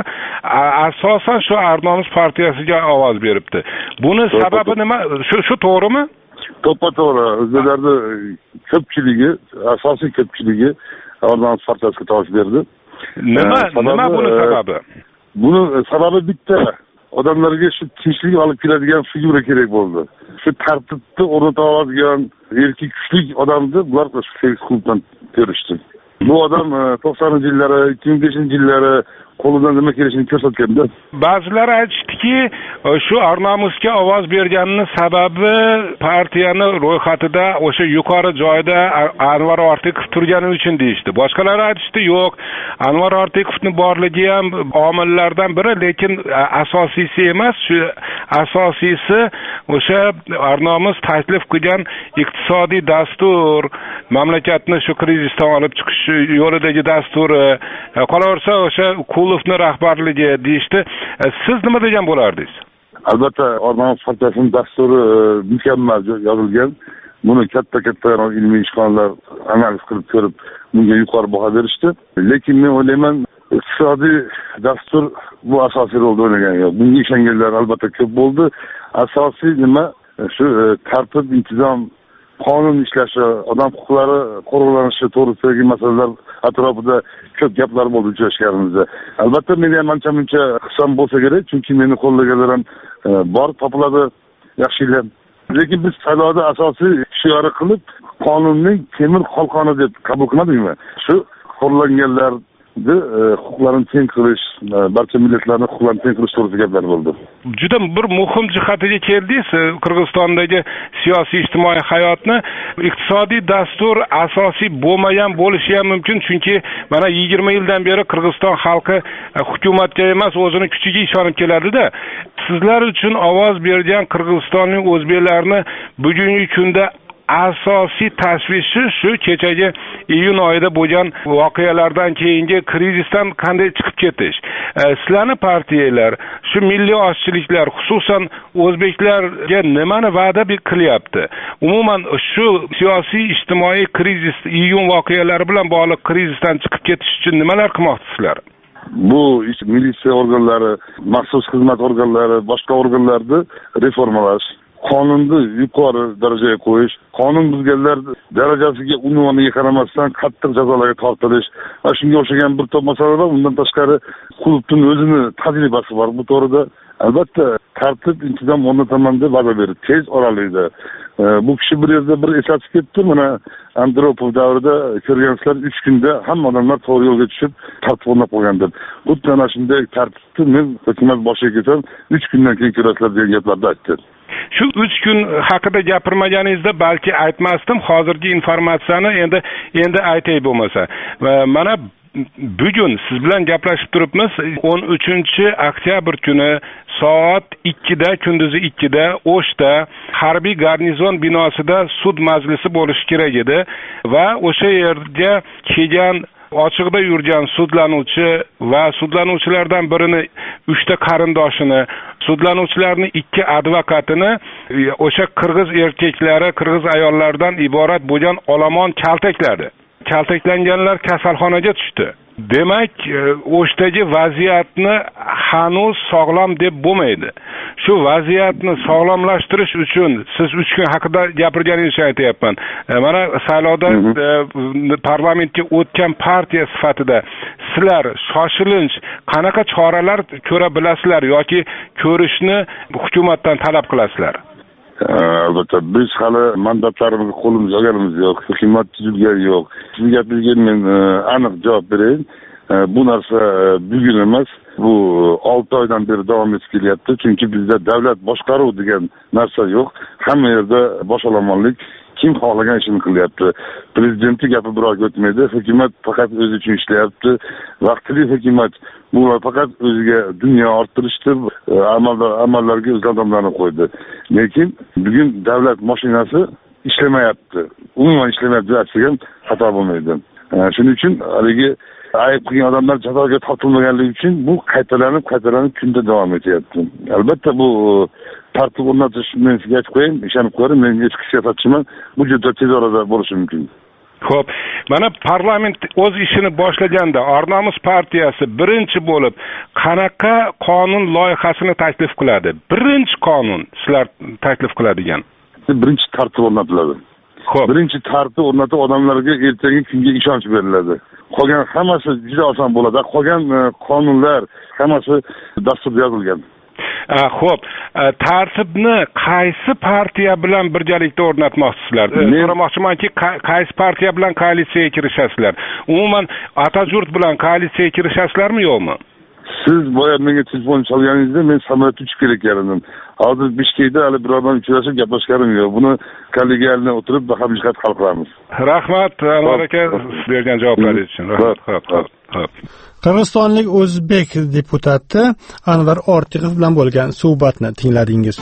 asosan shu Arnamus partiyasiga ovoz beribdi. Buni sababi nima? Shu to'g'rimi? To'g'ri. O'zbeklarning ko'pchiligi, asosiy ko'pchiligi Arnamus partiyasiga ovoz berdi. Nima buni sababi? Buni sababi bitta. Odamlarga shu tinchlik olib keladigan figura kerak bo'ldi. Shu tartibni o'rnata oladigan erkak kuchli odamni bular Felix klubdan ko'rishdi. Bu odam 90-yillari, 2005-yillari qo'lidan nima kelishini ko'rsatganda. Ba'zilar aytishdiki, shu Arnamusga ovoz berganini sababi partiyani ro'yxatida o'sha yuqori joyda Anvar Ortiqov turgani uchun deyishdi. Boshqalar aytishdi, yo'q, Anvar Ortiqovning borligi ham omillardan biri, lekin asosiysi emas. Shu asosiysi o'sha Arnamus taklif qilgan iqtisodiy dastur, mamlakatni shu krizisdan olib chiqish yo'lidagi dasturi, qolaversa o'sha Kulovni rahbarligi deyishdi. Siz nima degan bo'lardingiz? Albatta, Arnamus partiyasining dasturi mukammal yozilgan. Buni katta ilmiy ishxonalar analiz qilib ko'rib, bunga yuqori baho berishdi. Lekin men o'ylayman, iqtisodiy dastur bu asosiy rolni o'ynagan yo'q. Bunga ishonganlar albatta ko'p bo'ldi. Asosiy nima? Shu tartib, intizom, qonun ishlashi, odam huquqlari qo'riqlanishi to'g'risidagi masalalar atrofida ko'p gaplar bo'ldi uchrashganimizda. Albatta men ham ancha-muncha qisam bo'lsa kerak, chunki meni qo'llaganlar ham bor, topiladi yaxshilar. Lekin biz saylovda asosiy shiori qilib qonunning temir qalqoni deb qabul qilmadikmi? Shu qo'llanganlar huquqlarini teng qilish, barcha millatlarning huquqlarini teng qilish to'g'risida gaplar bo'ldi. Juda bir muhim jihatiga keldingiz. Qirg'izistondagi siyosiy ijtimoiy hayotni iqtisodiy dastur asosiy bo'lmagan bo'lishi ham mumkin, chunki mana 20 yildan beri Qirg'iziston xalqi hukumatga emas, o'zining kuchiga ishonib keladi-da. Sizlar uchun ovoz bergan Qirg'izistonning o'zbeklarni bugungi kunda asosiy tashvishi shu kechagi iyun oyida bo'lgan voqealardan keyingi krizisdan qanday chiqib ketish. Sizlarning partiyalar, shu milliy ozchiliklar, xususan o'zbeklarga nimani va'da qilyapti? Umuman shu siyosiy ijtimoiy krizis, iyun voqealari bilan bog'liq krizisdan chiqib ketish uchun nimalar qilmoqchisizlar? bu militsiya organlari, maxsus xizmat organlari, boshqa organlarni reformalash, qonunni yuqori darajaga qo'yish, qonun buzganlar darajasiga unvoniga qaramasdan qattiq jazolarga tortilish va shunga o'xshagan bir to'p masalalar. Undan tashqari klubning o'zini tajribasi bor bu to'g'rida. Albatta tartib intizom o'rnataman deb va'da berdi tez oralikda. Bu kishi bir yerda bir eslatib ketdi. Mana Andropov davrida ko'rgansizlar 3 kunda hamma odamlar to'g'ri yo'lga tushib tartib o'rnab qo'ygan deb. Xuddi ana shunday tartibni men hukumat boshiga kelsam 3 kundan keyin ko'rasizlar degan gaplarni aytdi. Shu 3 kun haqida gapirmaganingizda balki aytmasdim. Hozirgi informatsiyani endi aytay bo'lmasa. Va mana bugun siz bilan gaplashib turibmiz. 13-oktyabr kuni soat 2da, kunduzi 2da O'shda harbiy garnizon binosida sud majlisi bo'lishi kerak edi va o'sha yerga kelgan ochiqda yurgan sudlanuvchi va sudlanuvchilardan birini 3 ta qarindoshini, sudlanuvchilarning 2 advokatini o'sha qirg'iz erkaklari, qirg'iz ayollardan iborat bo'lgan olomon kaltakladi. Kaltaklanganlar kasalxonaga tushdi. Demak, O'shdagi vaziyatni hanuz sog'lom deb bo'lmaydi. Shu vaziyatni sog'lomlashtirish uchun siz 3 kun haqida gapirganingizni aytayapman. Mana saylovda parlamentga o'tgan partiya sifatida sizlar shoshilinch qanaqa choralar ko'ra bilasizlar yoki ko'rishni hukumatdan talab qilasizlar? Albatta biz hali mandatlarimizga qo'limiz olganimiz yo'q, hukumat tuzilgani yo'q. Sizga gapingizga men aniq javob berayin. Bu narsa bugun emas, bu 6 oydan beri davom etib kelyapti. Chunki bizda davlat boshqaruv degan narsa yo'q. Hamma yerda bosh olomonlik, kim xohlagan ishini qilyapti. Prezidentning gapi biroq o'tmaydi. Hukumat faqat o'zi uchun ishlayapti. Vaqtli hukumat bu faqat o'ziga dunyo orttirishdi, amallarga o'z odamlarni qo'ydi. Lekin bugun davlat mashinasi ishlamayapti. Umuman ishlamayapti desa ham xato bo'lmaydi. Shuning uchun haligi ayb qilgan odamlar jazoga tortilmaganligi uchun bu qaytalanib kunda davom etyapti. Albatta bu tartib o'rnatish men sizga aytib qo'yayim, ishonib qo'ying, men eski siyosatchiman. Bu juda tez orada bo'lishi mumkin. Xo'p, mana parlament o'z ishini boshlaganda Ornomus partiyasi birinchi bo'lib qanaqa qonun loyihasini taklif qiladi? Birinchi qonun sizlar taklif qiladigan. Birinchi tartib o'rnatiladi. Xo'p, birinchi tartib o'rnatib odamlarga ertangi kunga ishonch beriladi. Qolgan hammasi juda oson bo'ladi. Qolgan qonunlar hammasi dasturda yozilgan. Xo'p, tartibni qaysi partiya bilan birgalikda o'rnatmoqchisizlar? So'ramoqchimanki, qaysi partiya bilan koalitsiyaga kirishasizlar? Umuman Atajurt bilan koalitsiyaga kirishasizlarmi yo'qmi? Siz boya menga telefon chalganingizda men samolyotga uchib kelayotgandim. Hozir Bishkekda hali birodan uchrashib gaplashganim yo'q. Buni kollegialni o'tirib baham-jihat hal qilamiz. Rahmat, Anvar aka, bergan javoblaringiz uchun. Rahmat. Qirg'izistonlik o'zbek deputati Anvar Ortiqov bilan bo'lgan suhbatni tingladingiz.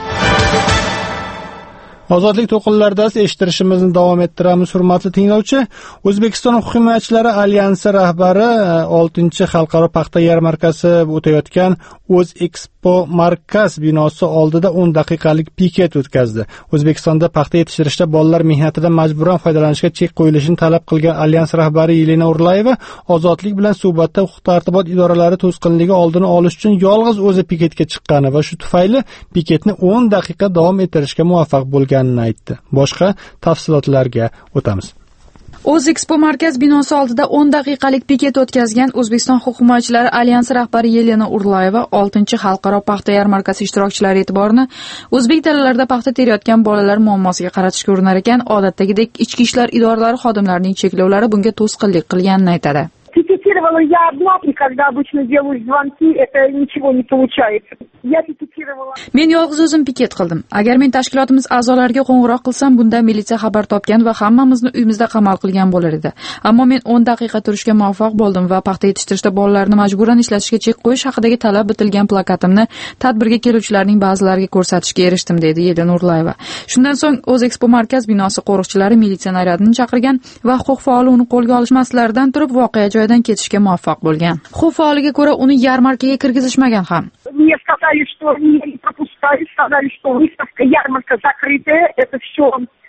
Ozodlik to'qinlarida eshittirishimizni davom ettiramiz, hurmatli tinglovchi. O'zbekiston hukumatchilari alyansi rahbari 6-xalqaro paxta yarmarkasi o'tayotgan O'zexpo markaz binosi oldida 10 daqiqalik piket o'tkazdi. O'zbekistonda paxta yetishtirishda bolalar mehnatidan majburan foydalanishga chek qo'yilishini talab qilgan alyans rahbari Yelena Urlayeva ozodlik bilan suhbatda huquq-tartibot idoralari to'sqinligi oldini olish uchun yolg'iz o'zi piketga chiqqani va shu tufayli piketni 10 daqiqa davom ettirishga muvaffaq bo'lganini aytdi. Boshqa tafsilotlarga o'tamiz. O'zexpo markaz binosi oldida 10 daqiqalik piket o'tkazgan O'zbekiston huquq himoyachilari alyansi rahbari Yelena Urlayeva 6-xalqaro paxta yarmarkasi ishtirokchilari e'tiborini o'zbek dalalarida paxta terayotgan bolalar muammosiga qaratishga urinar ekan, odatdagidek ichki ishlar idoralari xodimlarining cheklovlari bunga to'sqinlik qilganini aytadi. Пикетировала я одна, и когда обычно делаю звонки, это ничего не получается. Я пикетировала. Men yolg'iz o'zim piket qildim. Agar men tashkilotimiz a'zolariga qo'ng'iroq qilsam, bundan militsiya xabar topgan va hammamizni uyimizda qamal qilgan bo'lar edi. Ammo men 10 daqiqa turishga muvaffaq bo'ldim va paxta yetishtirishda bolalarni majburan ishlatishga chek qo'yish haqidagi talab bitilgan plakatimni tadbirga keluvchilarning ba'zilariga ko'rsatishga erishdim, dedi Yelena Urlayeva. Shundan so'ng O'zexpo markaz binosi qo'riqchilari militsiya naryadini chaqirgan va huquq faoli uni qo'lga olish maqsadlaridan turib voqea joyidan ketishga muvaffaq bo'lgan. Huquq faoliga ko'ra uni yarmarkaga kirgizishmagan ham. Мне сказали, что меня не пропускают, сказали, что выставка, ярмарка закрытая, это все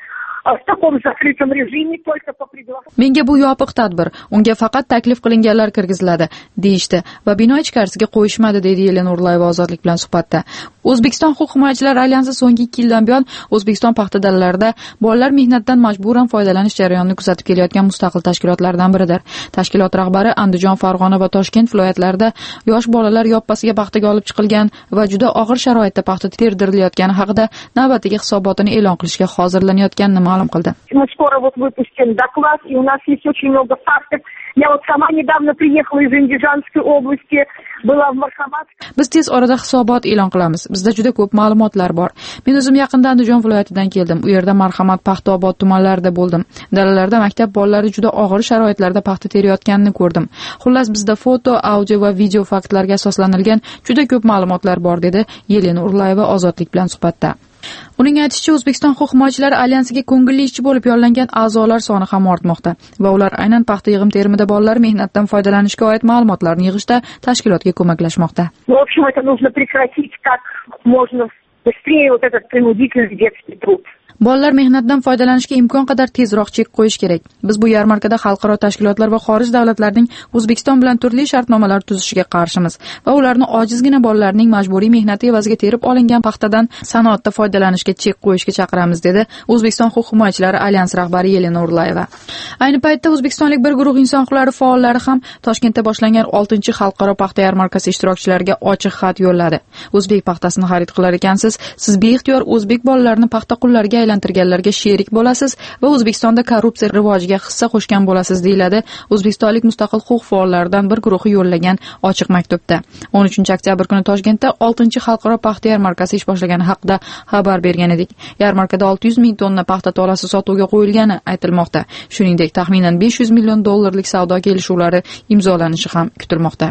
в таком закрытом режиме только по приглашению. Menga bu yopiq tadbir, unga faqat taklif qilinganlar kirgiziladi, deyishdi va bino ichkarisiga qo'yishmadi, deydi Yelena Urlayeva Ozodlik bilan suhbatda. O'zbekiston huquq himoyachilari alyansi so'nggi 2 yildan buyon O'zbekiston paxta dalalarida bolalar mehnatidan majburan foydalanish jarayonini kuzatib kelayotgan mustaqil tashkilotlardan biridir. Tashkilot rahbari Andijon, Farg'ona va Toshkent viloyatlarida yosh bolalar yoppasiga paxtaga olib chiqilgan va juda og'ir sharoitda paxta terdirilayotgani haqida navbatdagi hisobotini e'lon qilishga hozirlanayotganini ma'lum qildi. Мы скоро выпустим доклад, и у нас есть очень много фактов. Я сама недавно приехала из Андижанской области, была в Marhamat. Biz tez orada hisobot e'lon qilamiz. Bizda juda ko'p ma'lumotlar bor. Men o'zim yaqinda Andijon viloyatidan keldim. U yerda Marhamat, Paxtaobod tumanlarida bo'ldim. Dalalarda maktab bolalari juda og'ir sharoitlarda paxta terayotganini ko'rdim. Xullas, bizda foto, audio va video faktlarga asoslanilgan juda ko'p ma'lumotlar bor, dedi Yelena Urlayeva Ozodlik bilan suhbatda. Uning aytishicha, O'zbekiston huquq himoyachilari alyansiga ko'ngilli ishchi bo'lib yollangan a'zolar soni ham ortmoqda va ular aynan paxta yig'im-terimida bolalar mehnatdan foydalanishga oid ma'lumotlarni yig'ishda tashkilotga ko'maklashmoqda. В общем, это нужно прекратить как можно быстрее вот этот принудительный детский труд. Bolalar mehnatdan foydalanishga imkon qadar tezroq chek qo'yish kerak. Biz bu yarmarkada xalqaro tashkilotlar va xorij davlatlarning O'zbekiston bilan turli shartnomalar tuzishiga qarshimiz va ularni ojizgina bolalarning majburiy mehnati evaziga terib olingan paxtadan sanoatda foydalanishga chek qo'yishga chaqiramiz, dedi O'zbekiston huquq himoyachilari alyansi rahbari Yelena Urlayeva. Ayni paytda o'zbekistonlik bir guruh inson huquqlari faollari ham Toshkentda boshlangan 6-xalqaro paxta yarmarkasi ishtirokchilariga ochiq xat yo'lladi. O'zbek paxtasini xarid qilar ekansiz, siz beixtiyor o'zbek bolalarini paxta qullariga aylantirganlarga sherik bo'lasiz va O'zbekistonda korrupsiya rivojiga hissa qo'shgan bo'lasiz, deyiladi O'zbekistonlik mustaqil huquq faollaridan bir guruhi yo'llagan ochiq maktubda. 13-oktyabr kuni Toshkentda 6-xalqaro paxta yarmarkasi ish boshlagani haqida xabar bergan edik. Yarmarkada 600 ming tonna paxta tolasi sotuvga qo'yilgani aytilmoqda. Shuningdek, taxminan 500 million dollarlik savdo kelishuvlari imzolanishi ham kutilmoqda.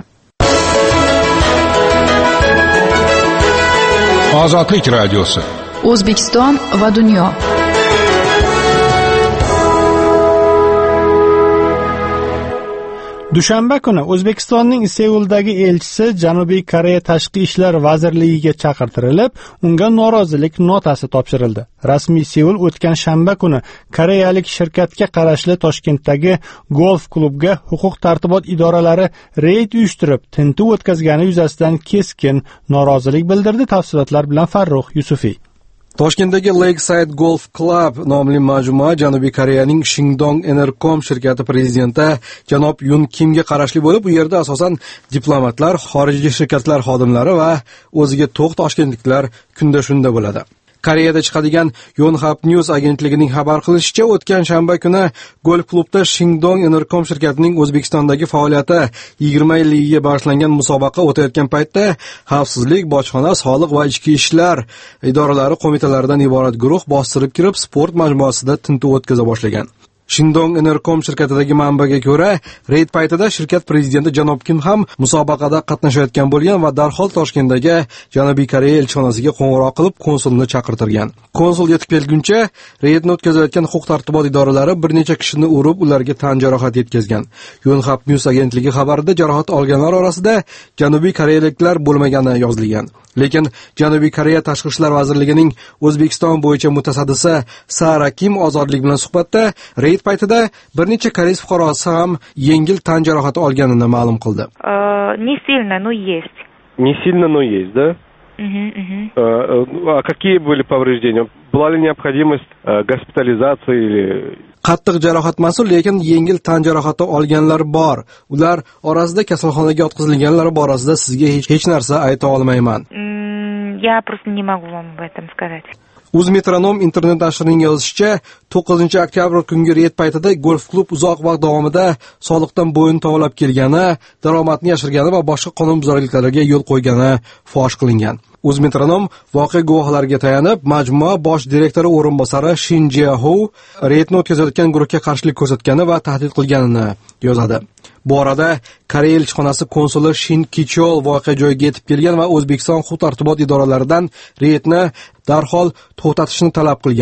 Ozodlik radiosi. O'zbekiston va dunyo. Dushanba kuni O'zbekistonning Seuldagi elchisi Janubiy Koreya Tashqi ishlar vazirligiga chaqirtirilib, unga norozilik notasi topshirildi. Rasmiy Seul o'tgan shanba kuni koreyalik shirkatga qarashli Toshkentdagi golf klubga huquq tartibot idoralari reyd uyushtirib, tintuv o'tkazgani yuzasidan keskin norozilik bildirdi. Tafsilotlar bilan Farruh Yusufiy. Toshkentdagi Lakeside Golf Club nomli majmua Janubiy Koreyaning Shingdong Enercom shirkati prezidenti janob Yun Kimga qarashli bo'lib, u yerda asosan diplomatlar, xorijiy shirkatlar xodimlari va o'ziga to'q toshkentliklar kunda shunda bo'ladi. Koreyada chiqadigan Yonhap News agentligining xabar qilishicha, o'tgan shanba kuni golf klubda Shingdong Enercom shirkatining O'zbekistondagi faoliyati 20 yilligiga bag'ishlangan musobaqa o'tayotgan paytda xavfsizlik, bojxona, soliq va ichki ishlar idoralari qo'mitalaridan iborat guruh bostirib kirib, sport majmuasida tintuv o'tkaza boshlagan. Shingdong Enercom shirkatidagi manbaga ko'ra, reyd paytida shirkat prezidenti janob Kim ham musobaqada qatnashayotgan bo'lgan va darhol Toshkentdagi Janubiy Koreya elchixonasiga qo'ng'iroq qilib, konsulni chaqirtirgan. Konsul yetib kelguncha, reydni o'tkazayotgan huquq tartibot idoralari bir necha kishini urib, ularga tan jarohati yetkazgan. Yonhap News agentligi xabarida jarohat olganlar orasida Janubiy koreyaliklar bo'lmagani yozilgan. Lekin Janubiy Koreya Tashqi ishlar vazirligining O'zbekiston bo'yicha mutasaddisi Sara Kim Ozodlik bilan suhbatda reyd paytida bir necha koreys fuqarosi ham yengil tan jarohati olganini ma'lum qildi. Не сильно, но есть. Не сильно, но есть, да? А какие были повреждения? Была ли необходимость госпитализации или... Qattiq jarohat emas, lekin yengil tan jarohati olganlar bor. Ular orasida kasalxonaga yotqizilganlar borasida sizga hech narsa ayta olmayman. Я просто не могу вам об этом сказать. Uzmetronom internet nashrining yozishicha, 9-oktyabr kungi reyd paytida golf klub uzoq vaqt davomida soliqdan bo'yin tovlab kelgani, daromadni yashirgani va boshqa qonunbuzarliklarga yo'l qo'ygani fosh qilingan. Uzmetronom voqea guvohlariga tayanib, majmua bosh direktori o'rinbosari Shin Jae-ho reydni o'tkazayotgan guruhga qarshilik ko'rsatgani va tahdid qilganini yozadi. Bu orada Koreya elchixonasi konsuli Shin Kichol voqea joyiga yetib kelgan va O'zbekiston huquq tartibot idoralaridan reydni darhol to'xtatishni talab qilgan.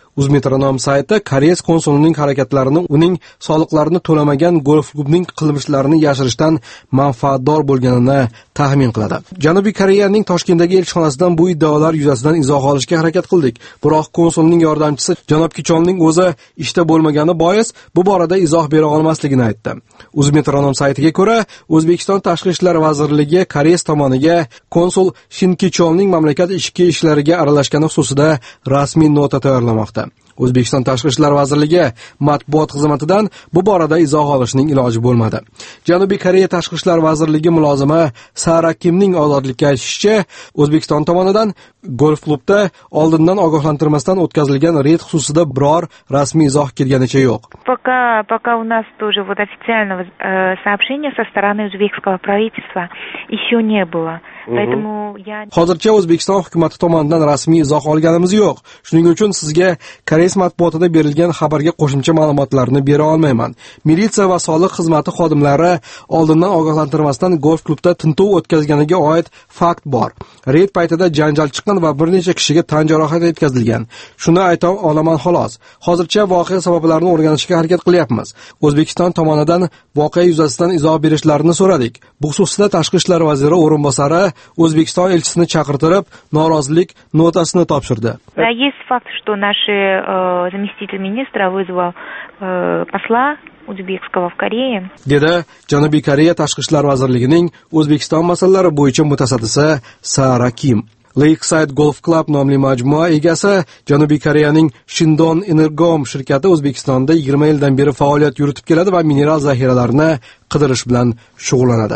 Uzmetronom sayti koreys konsulining harakatlarini uning soliqlarini to'lamagan golf klubining qilmishlarini yashirishdan manfaatdor bo'lganini taxmin qiladi. Janubiy Koreyaning Toshkentdagi elchixonasidan bu iddaolar yuzasidan izoh olishga harakat qildik. Biroq konsulning yordamchisi janob Kicholning o'zi ishda bo'lmagani bois bu borada izoh bera olmasligini aytdi. Uzmetronom saytiga ko'ra, O'zbekiston Tashqi ishlar vazirligi Koreys tomoniga konsul Shin Kicholning mamlakat ichki ishlariga aralashgani xususida rasmiy nota tayyorlamoqda. O'zbekiston Tashqi ishlar vazirligi matbuot xizmatidan bu borada izoh olishning iloji bo'lmadi. Janubiy Koreya Tashqi ishlar vazirligi mulozimi Sara Kimning ozodlikka aytishicha, O'zbekiston tomonidan golf klubda oldindan ogohlantirmasdan o'tkazilgan reyd xususida biror rasmiy izoh kelganicha yo'q. Пока у нас тоже вот официального сообщения со стороны узбекского правительства еще не было. Поэтому я Hozircha O'zbekiston hukumati tomonidan rasmiy izoh olganimiz yo'q. Shuning uchun sizga koreys matbuotida berilgan xabarga qo'shimcha ma'lumotlarni bera olmayman. Militsiya va soliq xizmati xodimlari oldindan ogohlantirmasdan golf klubda tintuv o'tkazganiga oid fakt bor. Reyd paytida janjal chiqqan va bir necha kishiga tan jarohati yetkazilgan. Shuni ayta olaman xolos. Hozircha voqea sabablarini o'rganishga harakat qilyapmiz. O'zbekiston tomonidan voqea yuzasidan izoh berishlarini so'radik. Bu xususda Tashqi ishlar vaziri o'rinbosari O'zbekiston elchisini chaqirtirib, norozilik notasini topshirdi. Да, есть факт, что наш заместитель министра вызвал посла узбекского в Корее. Dedi Janubiy Koreya Tashqi ishlar vazirligining O'zbekiston masalalari bo'yicha mutasaddisi Sara Kim. Lakeside Golf Club nomli majmua egasi Janubiy Koreyaning Shindon Energom shirkati O'zbekistonda 20 yildan beri faoliyat yuritib keladi va mineral zaxiralarini qidirish bilan shug'ullanadi.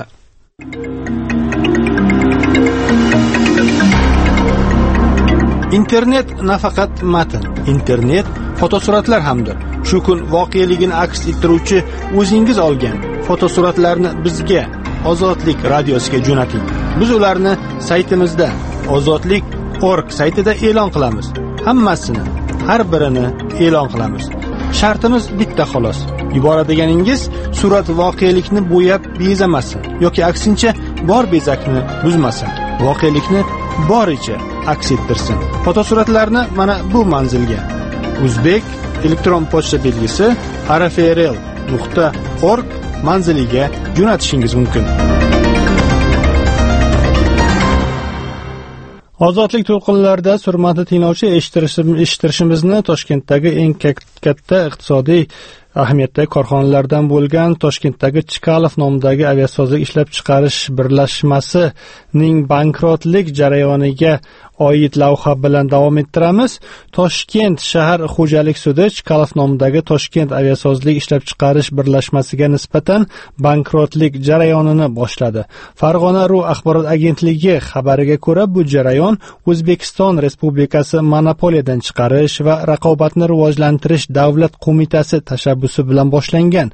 Internet nafaqat matn, internet fotosuratlar hamdir. Shu kun voqeligini aks ettiruvchi o'zingiz olgan fotosuratlarni bizga Ozodlik radiosiga jo'nating. Biz ularni saytimizda ozodlik.org saytida e'lon qilamiz. Hammasini, har birini e'lon qilamiz. Shartimiz bitta xolos. Yuboradiganingiz surat voqelikni bo'yab bezamasin yoki aksincha bor bezakni buzmasin. Voqelikni boricha aks ettirsin. Fotosuratlarni mana bu manzilga Uzbek elektron pochta belgisi rfrl.org manziliga jo'natishingiz mumkin. Ozodlik to'lqinlarida surmatni tinglovchi eshittirishimizni Toshkentdagi eng katta iqtisodiy ahamiyatdagi korxonalardan bo'lgan Toshkentdagi Chkalov nomidagi aviasozlik ishlab chiqarish birlashmasining bankrotlik jarayoniga oid lavha bilan davom ettiramiz. Toshkent shahar xo'jalik sudi Chkalov nomidagi Toshkent aviasozlik ishlab chiqarish birlashmasiga nisbatan bankrotlik jarayonini boshladi. Farg'ona.ru axborot agentligi xabariga ko'ra, bu jarayon O'zbekiston Respublikasi monopoliyadan chiqarish va raqobatni rivojlantirish davlat qo'mitasi tashabbusi bilan boshlangan.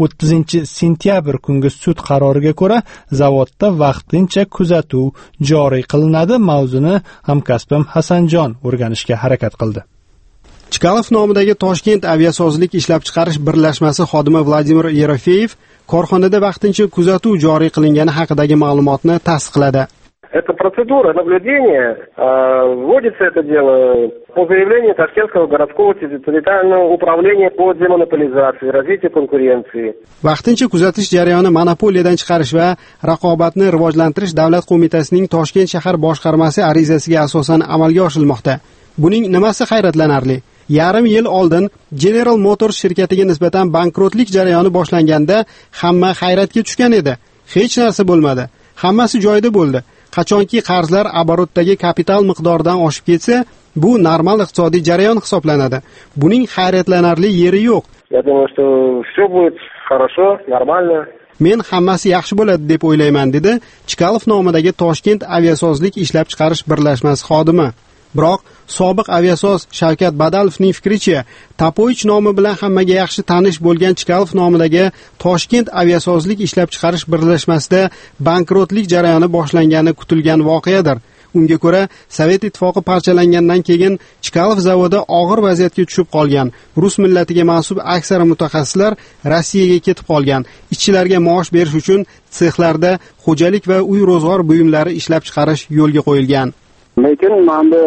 30-sentyabr kungi sud qaroriga ko'ra, zavodda vaqtincha kuzatuv joriy qilinadi. Mavzuni hamkasbim Hasanjon o'rganishga harakat qildi. Chkalov nomidagi Toshkent aviasozlik ishlab chiqarish birlashmasi xodimi Vladimir Yerofeyev korxonada vaqtincha kuzatuv joriy qilingani haqidagi ma'lumotni tasdiqladi. Это процедура наблюдения. Вводится это дело по заявлению Ташкентского городского территориального управления по демонополизации, развитию конкуренции. Vaqtincha kuzatish jarayoni monopoliyadan chiqarish va raqobatni rivojlantirish davlat qo'mitasining Toshkent shahar boshqarmasi arizasiga asosan amalga oshirilmoqda. Buning nimasi hayratlanarli? Yarim yil oldin General Motors shirkatiga nisbatan bankrotlik jarayoni boshlanganda hamma hayratga tushgan edi. Hech narsa bo'lmadi. Hammasi joyida bo'ldi. Qachonki qarzlar оборотdagi kapital miqdoridan oshib ketsa, bu normal iqtisodiy jarayon hisoblanadi. Buning hayratlanarli yeri yo'q. Я думаю, что все будет хорошо, нормально. Men hammasi yaxshi bo'ladi deb o'ylayman, dedi Chkalov nomidagi Toshkent aviasozlik ishlab chiqarish birlashmasi xodimi. Biroq sobiq aviasoz Shavkat Badalovning fikricha, Tapoich nomi bilan hammaga yaxshi tanish bo'lgan Chkalov nomidagi Toshkent aviasozlik ishlab chiqarish birlashmasida bankrotlik jarayoni boshlangani kutilgan voqeadir. Unga ko'ra, Sovet ittifoqi parchalangandan keyin Chkalov zavodi og'ir vaziyatga tushib qolgan. Rus millatiga mansub aksar mutaxassislar Rossiyaga ketib qolgan. Ishchilarga maosh berish uchun sexlarda xo'jalik va uy ro'zg'or buyumlari ishlab chiqarish yo'lga qo'yilgan. Lekin mana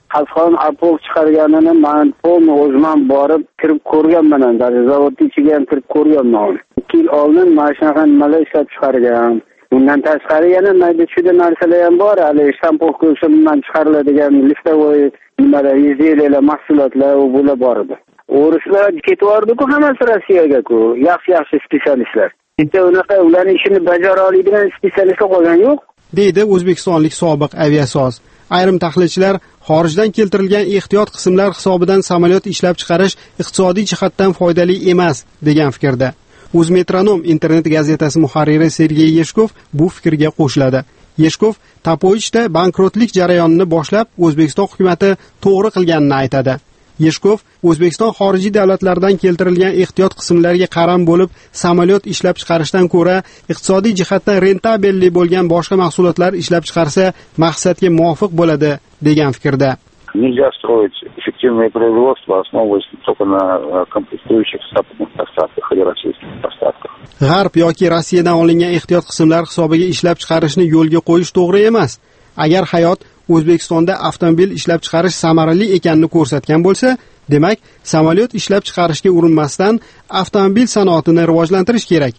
Hasxon Apol chiqarganini men polni o'zim borib kirib ko'rganman. Zavodning ichiga ham kirib ko'rganman. 2 yil oldin mana shunaqa nimalar ishlab chiqargan. Bundan tashqari yana mayda-chuyda narsalar ham bor. Hali shampoo ko'rsamdan chiqariladigan liftavoy nimalar, izделияlar, mahsulotlar u bular bor edi. O'rislar ketvordi-ku hammasi Rossiyaga-ku, yaxshi specialistlar. Bitta unaqa ularning ishini bajara oladigan specialistlar qolgan yo'q. Deydi o'zbekistonlik sobiq aviasoz. Ayrim tahlilchilar xorijdan keltirilgan ehtiyot qismlar hisobidan samolyot ishlab chiqarish iqtisodiy jihatdan foydali emas degan fikrda. O'zmetronom internet gazetasi muharriri Sergey Yeshkov bu fikrga qo'shiladi. Yeshkov Tapoichda bankrotlik jarayonini boshlab O'zbekiston hukumatı to'g'ri qilganini aytadi. Yeshkov O'zbekiston xorijiy davlatlardan keltirilgan ehtiyot qismlariga qaram bo'lib, samolyot ishlab chiqarishdan ko'ra iqtisodiy jihatdan rentabelli bo'lgan boshqa mahsulotlar ishlab chiqarsa maqsadga muvofiq bo'ladi degan fikrda. Нельзя строить эффективное производство, основываясь только на комплектующих западных поставках или российских поставках. G'arb yoki Rossiyadan olingan ehtiyot qismlar hisobiga ishlab chiqarishni yo'lga qo'yish to'g'ri emas. Agar hayot O'zbekistonda avtomobil ishlab chiqarish samarali ekanini ko'rsatgan bo'lsa, demak, samolyot ishlab chiqarishga urinmasdan avtomobil sanoatini rivojlantirish kerak.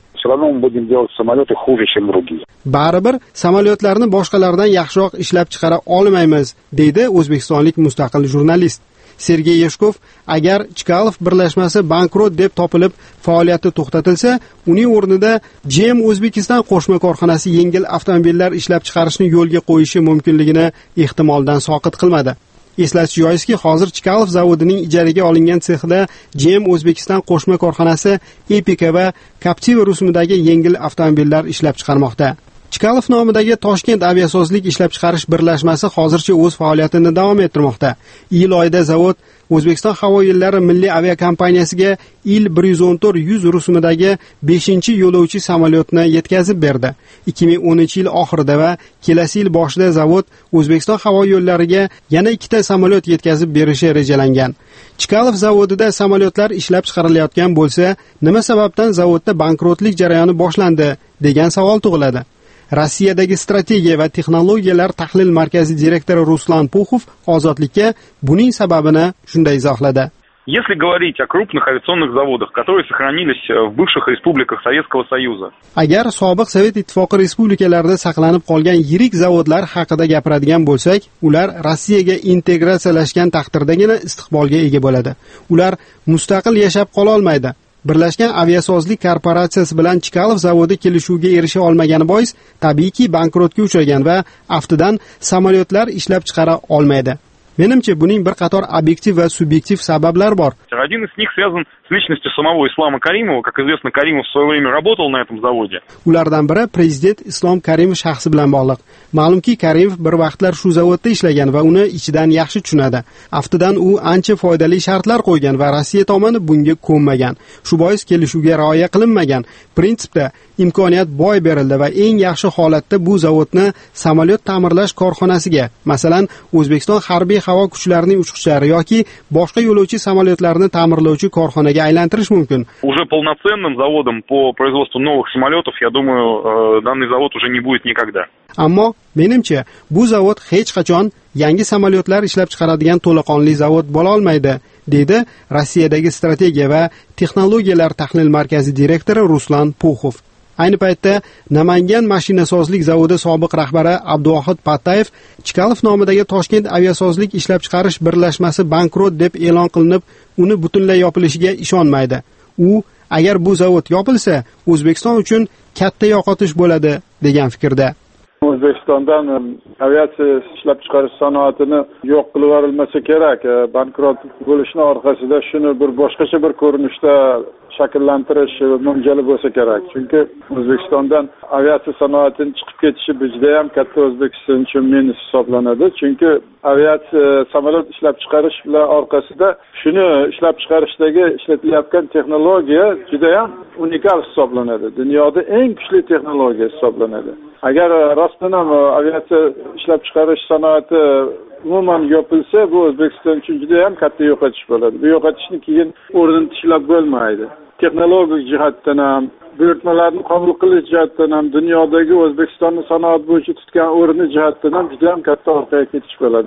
Baribir samolyotlarni boshqalardan yaxshiroq ishlab chiqara olmaymiz, deydi o'zbekistonlik mustaqil jurnalist. Sergey Yeshkov agar Chkalov birlashmasi bankrot deb topilib faoliyati to'xtatilsa, uning o'rnida GM O'zbekiston qo'shma korxonasi yengil avtomobillar ishlab chiqarishni yo'lga qo'yishi mumkinligini ehtimoldan soqit qilmadi. Eslatish joizki, hozir Chkalov zavodining ijaraga olingan sexida GM O'zbekiston qo'shma korxonasi Epica va Captiva rusumidagi yengil avtomobillar ishlab chiqarmoqda. Chkalov nomidagi Toshkent aviasozlik ishlab chiqarish birlashmasi hozircha o'z faoliyatini davom ettirmoqda. Iyul oyida zavod O'zbekiston havo yo'llari milliy aviakompaniyasiga Il-114-100 rusumidagi 5-yo'lovchi samolyotni yetkazib berdi. 2010-yil oxirida va kelasi yil boshida zavod O'zbekiston havo yo'llariga yana 2 samolyot yetkazib berishi rejalangan. Chkalov zavodida samolyotlar ishlab chiqarilayotgan bo'lsa, nima sababdan zavodda bankrotlik jarayoni boshlandi degan savol tug'iladi. Rossiyadagi strategiya va texnologiyalar tahlil markazi direktori Ruslan Puxov Ozodlikka buning sababini shunday izohladi. Если говорить о крупных авиационных заводах, которые сохранились в бывших республиках Советского Союза. Agar sobiq Sovet ittifoqi respublikalarida saqlanib qolgan yirik zavodlar haqida gapiradigan bo'lsak, ular Rossiyaga integratsiyalashgan taqdirdagina istiqbolga ega bo'ladi. Ular mustaqil yashab qola olmaydi. Birlashgan aviasozlik korporatsiyasi bilan Chkalov zavodi kelishuvga erisha olmagani bois, tabiiyki bankrotga uchragan va aftidan samolyotlar ishlab chiqara olmaydi. Menimcha buning bir qator obyektiv va subyektiv sabablar bor. Один из них связан с личностью самого Ислама Каримова. Как известно, Каримов в свое время работал на этом заводе. Ulardan biri prezident Islom Karimov shaxsi bilan bog'liq. Ma'lumki, Karimov bir vaqtlar shu zavodda ishlagan va uni ichidan yaxshi tushunadi. Aftidan u ancha foydali shartlar qo'ygan va Rossiya tomoni bunga ko'nmagan. Shu bois kelishuvga rioya qilinmagan. Prinsipda imkoniyat boy berildi va eng yaxshi holatda bu zavodni samolyot ta'mirlash korxonasiga, masalan, O'zbekiston harbiy havo kuchlarining uchqichlari yoki boshqa yo'lovchi samolyotlarni ta'mirlovchi korxonaga aylantirish mumkin. Уже полноценным заводом по производству новых самолетов, я думаю, данный завод уже не будет никогда. Ammo menimcha bu zavod hech qachon yangi samolyotlar ishlab chiqaradigan to'laqonli zavod bo'la olmaydi, dedi Rossiyadagi strategiya va texnologiyalar tahlil markazi direktori Ruslan Puxov. Ayni paytda Namangan mashinasozlik zavodi sobiq rahbari Abduvohid Patayev Chkalov nomidagi Toshkent aviasozlik ishlab chiqarish birlashmasi bankrot deb e'lon qilinib, uni butunlay yopilishiga ishonmaydi. U agar bu zavod yopilsa, O'zbekiston uchun katta yo'qotish bo'ladi degan fikrda. O'zbekistondan aviatsiya ishlab chiqarish sanoatini yo'q qilib yuborilmasa kerak. Bankrot bo'lishning orqasida shuni bir boshqacha bir ko'rinishda shakllantirish mo'ljali bo'lsa kerak. Chunki O'zbekistondan aviatsiya sanoatining chiqib ketishi juda ham katta O'zbekiston uchun minus hisoblanadi. Chunki aviatsiya samolyot ishlab chiqarish bilan orqasida shuni ishlab chiqarishdagi ishlatilayotgan texnologiya juda ham unikal hisoblanadi. Dunyoda eng kuchli texnologiya hisoblanadi. Agar rostdan ham aviatsiya ishlab chiqarish sanoati umuman yopilsa, bu O'zbekiston uchun juda ham katta yo'qotish bo'ladi. Bu yo'qotishni keyin o'rnini tishlab bo'lmaydi. Texnologik jihatdan ham, buyurtmalarni qabul qilish jihatdan ham, dunyodagi O'zbekistonning sanoat bo'yicha tutgan o'rni jihatdan ham juda ham katta orqaga ketish bo'ladi. Shu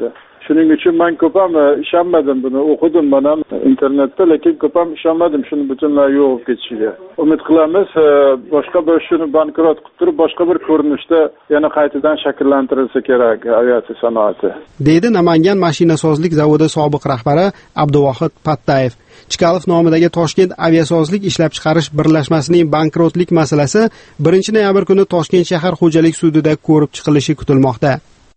Shuning uchun men ko'p ham ishonmadim buni, o'qidim men ham internetda, lekin ko'p ham ishonmadim shuni butunlay yo'qolib ketishiga. Umid qilamiz, boshqa bir shuni bankrot qilib turib, boshqa bir ko'rinishda yana qaytadan shakllantirilsa kerak aviatsiya sanoati. Deydi Namangan mashinasozlik zavodi sobiq rahbari Abduvohid Pattayev. Chkalov nomidagi Toshkent aviasozlik ishlab chiqarish birlashmasining bankrotlik masalasi 1 noyabr kuni Toshkent shahar xo'jalik sudida ko'rib chiqilishi kutilmoqda.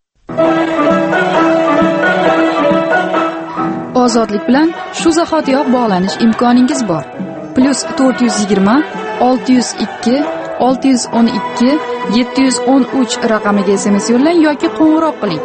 Ozodlik bilan shu zahotiyoq bog'lanish imkoningiz bor. +420 602 612 713 raqamiga SMS yo'llang yoki qo'ng'iroq qiling.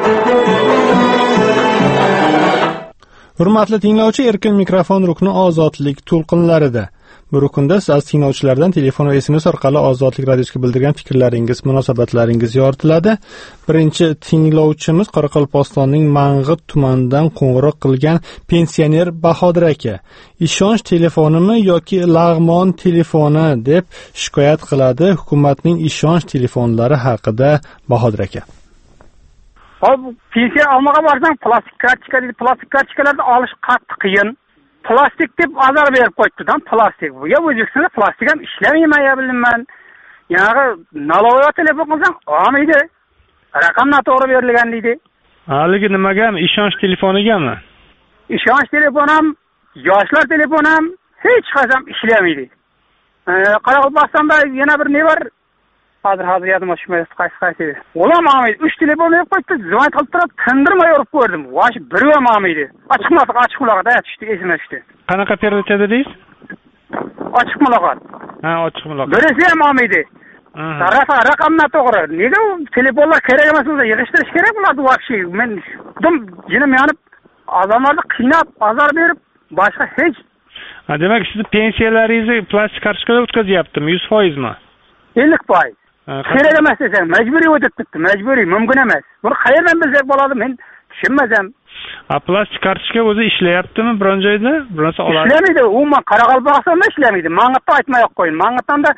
Hurmatli tinglovchi, erkin mikrofon rukni ozodlik to'lqinlarida. Bu rukunda siz tinglovchilardan telefon va SMS orqali Ozodlik radiosiga bildirgan fikrlaringiz, munosabatlaringiz yoritiladi. Birinchi tinglovchimiz Qoraqalpog'istonning Mang'it tumanidan qo'ng'iroq qilgan pensioner Bahodir aka. Ishonch telefonimi yoki lag'mon telefoni deb shikoyat qiladi hukumatning ishonch telefonlari haqida Bahodir aka. Hop, pensiya olmoqqa borsang plastik kartochka deydi, plastik kartochkalarni olish qattiq qiyin. Plastik deb azar berib qo'yibdi-dan, plastik. Bu ham O'zbekistonda plastik ham ishlamayman ya bilmayman. Ya'ni налоговый telefon qilsang, olmaydi. Raqam noto'g'ri berilgan deydi. Haligi nimaga ham ishonch telefonigami? Ishonch telefoni ham, yoshlar telefoni ham hech qachon ishlamaydi. Qoraqalpog'istonda yana bir ne bor? Hozir yadıma tushmayapti qaysi. Ular olmaydi. 3 telefon berib qo'yibdi, zvonit qilib turib, tindirmay urib ko'rdim. Vosh biri ham olmaydi. Ochiqmasa ochiq quloqda tushdi, esimga tushdi. Qanaqa perdacha dedingiz? Ochiq muloqot. Ha, ochiq muloqot. Birisi ham olmaydi. Raqam noto'g'ri. Nega telefonlar kerak emas bo'lsa, yig'ishtirish kerak bo'ladi voqshi. Men jinim yonib, odamlarni qiynab, azor berib, boshqa hech. Demak, siz pensiyalaringizni plastik kartochkada o'tkazyaptimi? 100% mi? 50%. Kerak emas desang, majburiy o'tibdi, majburiy, mumkin emas. Buni qayerdan bilsak bo'ladi, men tushunmasam. Plastik kartochka o'zi ishlayaptimi biron joyda? Bironsa oladi. Ishlamaydi, umuman Qoraqalpog'istonda ishlamaydi. Mang'itda aytmay qo'yin. Mang'itda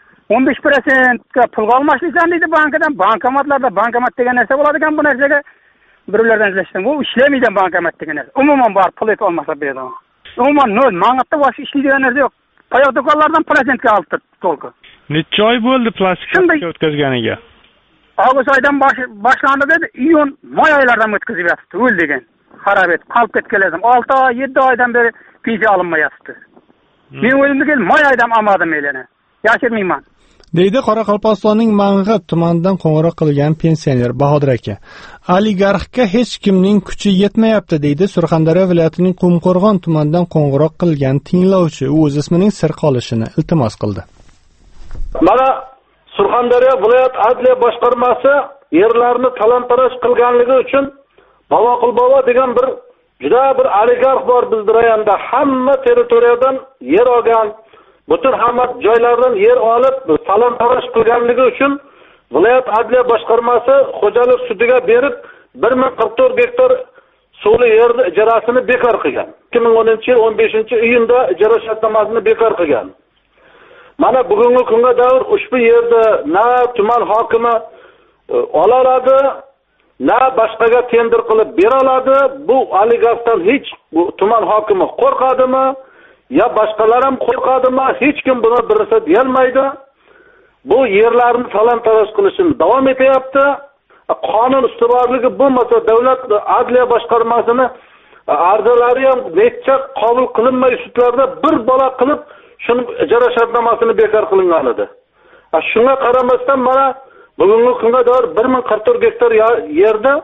15% pulga almashlaysan deydi bankadan, bankomatlarda bankomat degan narsa bo'ladi ekan bu narsaga. Birlardan izlashdan bu ishlamaydi bankomat degan narsa. Umuman bor pul et olmasa beradi. Umuman nol, Mang'itda boshqa ishlaydigan narsa yo'q. Oyoq do'konlardan prezentga olib turibdi. Necha oy bo'ldi plastik kartochka o'tkazganiga? Avgust oydan boshlandi dedi, iyun, may oylardan o'tkazib yotibdi, o'l degan. Xarab etib, qolib ketganladim. 6 oy, 7 oydan beri pensiya olinmayapti. Men o'zimga kelib may oydan olmadim elini. Yashirmayman. Deydi Qoraqalpog'istonning Mang'it tumanidan qo'ng'iroq qilgan pensioner Bahodir aka. Oligarxga hech kimning kuchi yetmayapti deydi Surxondaryo viloyatining Qumqo'rg'on tumanidan qo'ng'iroq qilgan tinglovchi. U o'z ismining sir qolishini iltimos qildi. Mana Surxondaryo viloyat adliya boshqarmasi yerlarni talon-taroj qilganligi uchun Bavoqulbobo degan bir juda bir oligarx bor bizning rayonda. Hamma territoriyadan yer olgan, butun hamma joylardan yer olib, talon-taroj qilganligi uchun viloyat adliya boshqarmasi xo'jalik sudiga berib 1044 gektar suvli yerni ijarasini bekor qilgan. 2010-yil 15-iyunda ijara shartnomasini bekor qilgan. Mana bugungi kunga davr ushbu yerda na tuman hokimi ola oladi, na boshqaga tender qilib bera oladi. Bu oligarxdan hech tuman hokimi qo'rqadimi? Ya boshqalar ham qo'rqadimi? Hech kim buni birisi deyolmaydi. Bu yerlarni talon-taroj qilishini davom etyapti. Qonun ustuvorligi bo'lmasa davlat adliya boshqarmasini arzolari ham necha qabul qilinmay sudlarda bir bola qilib shuni ijara shartnomasini bekor qilingan edi. Shunga qaramasdan mana bugungi kunga doir 1044 gektar yerda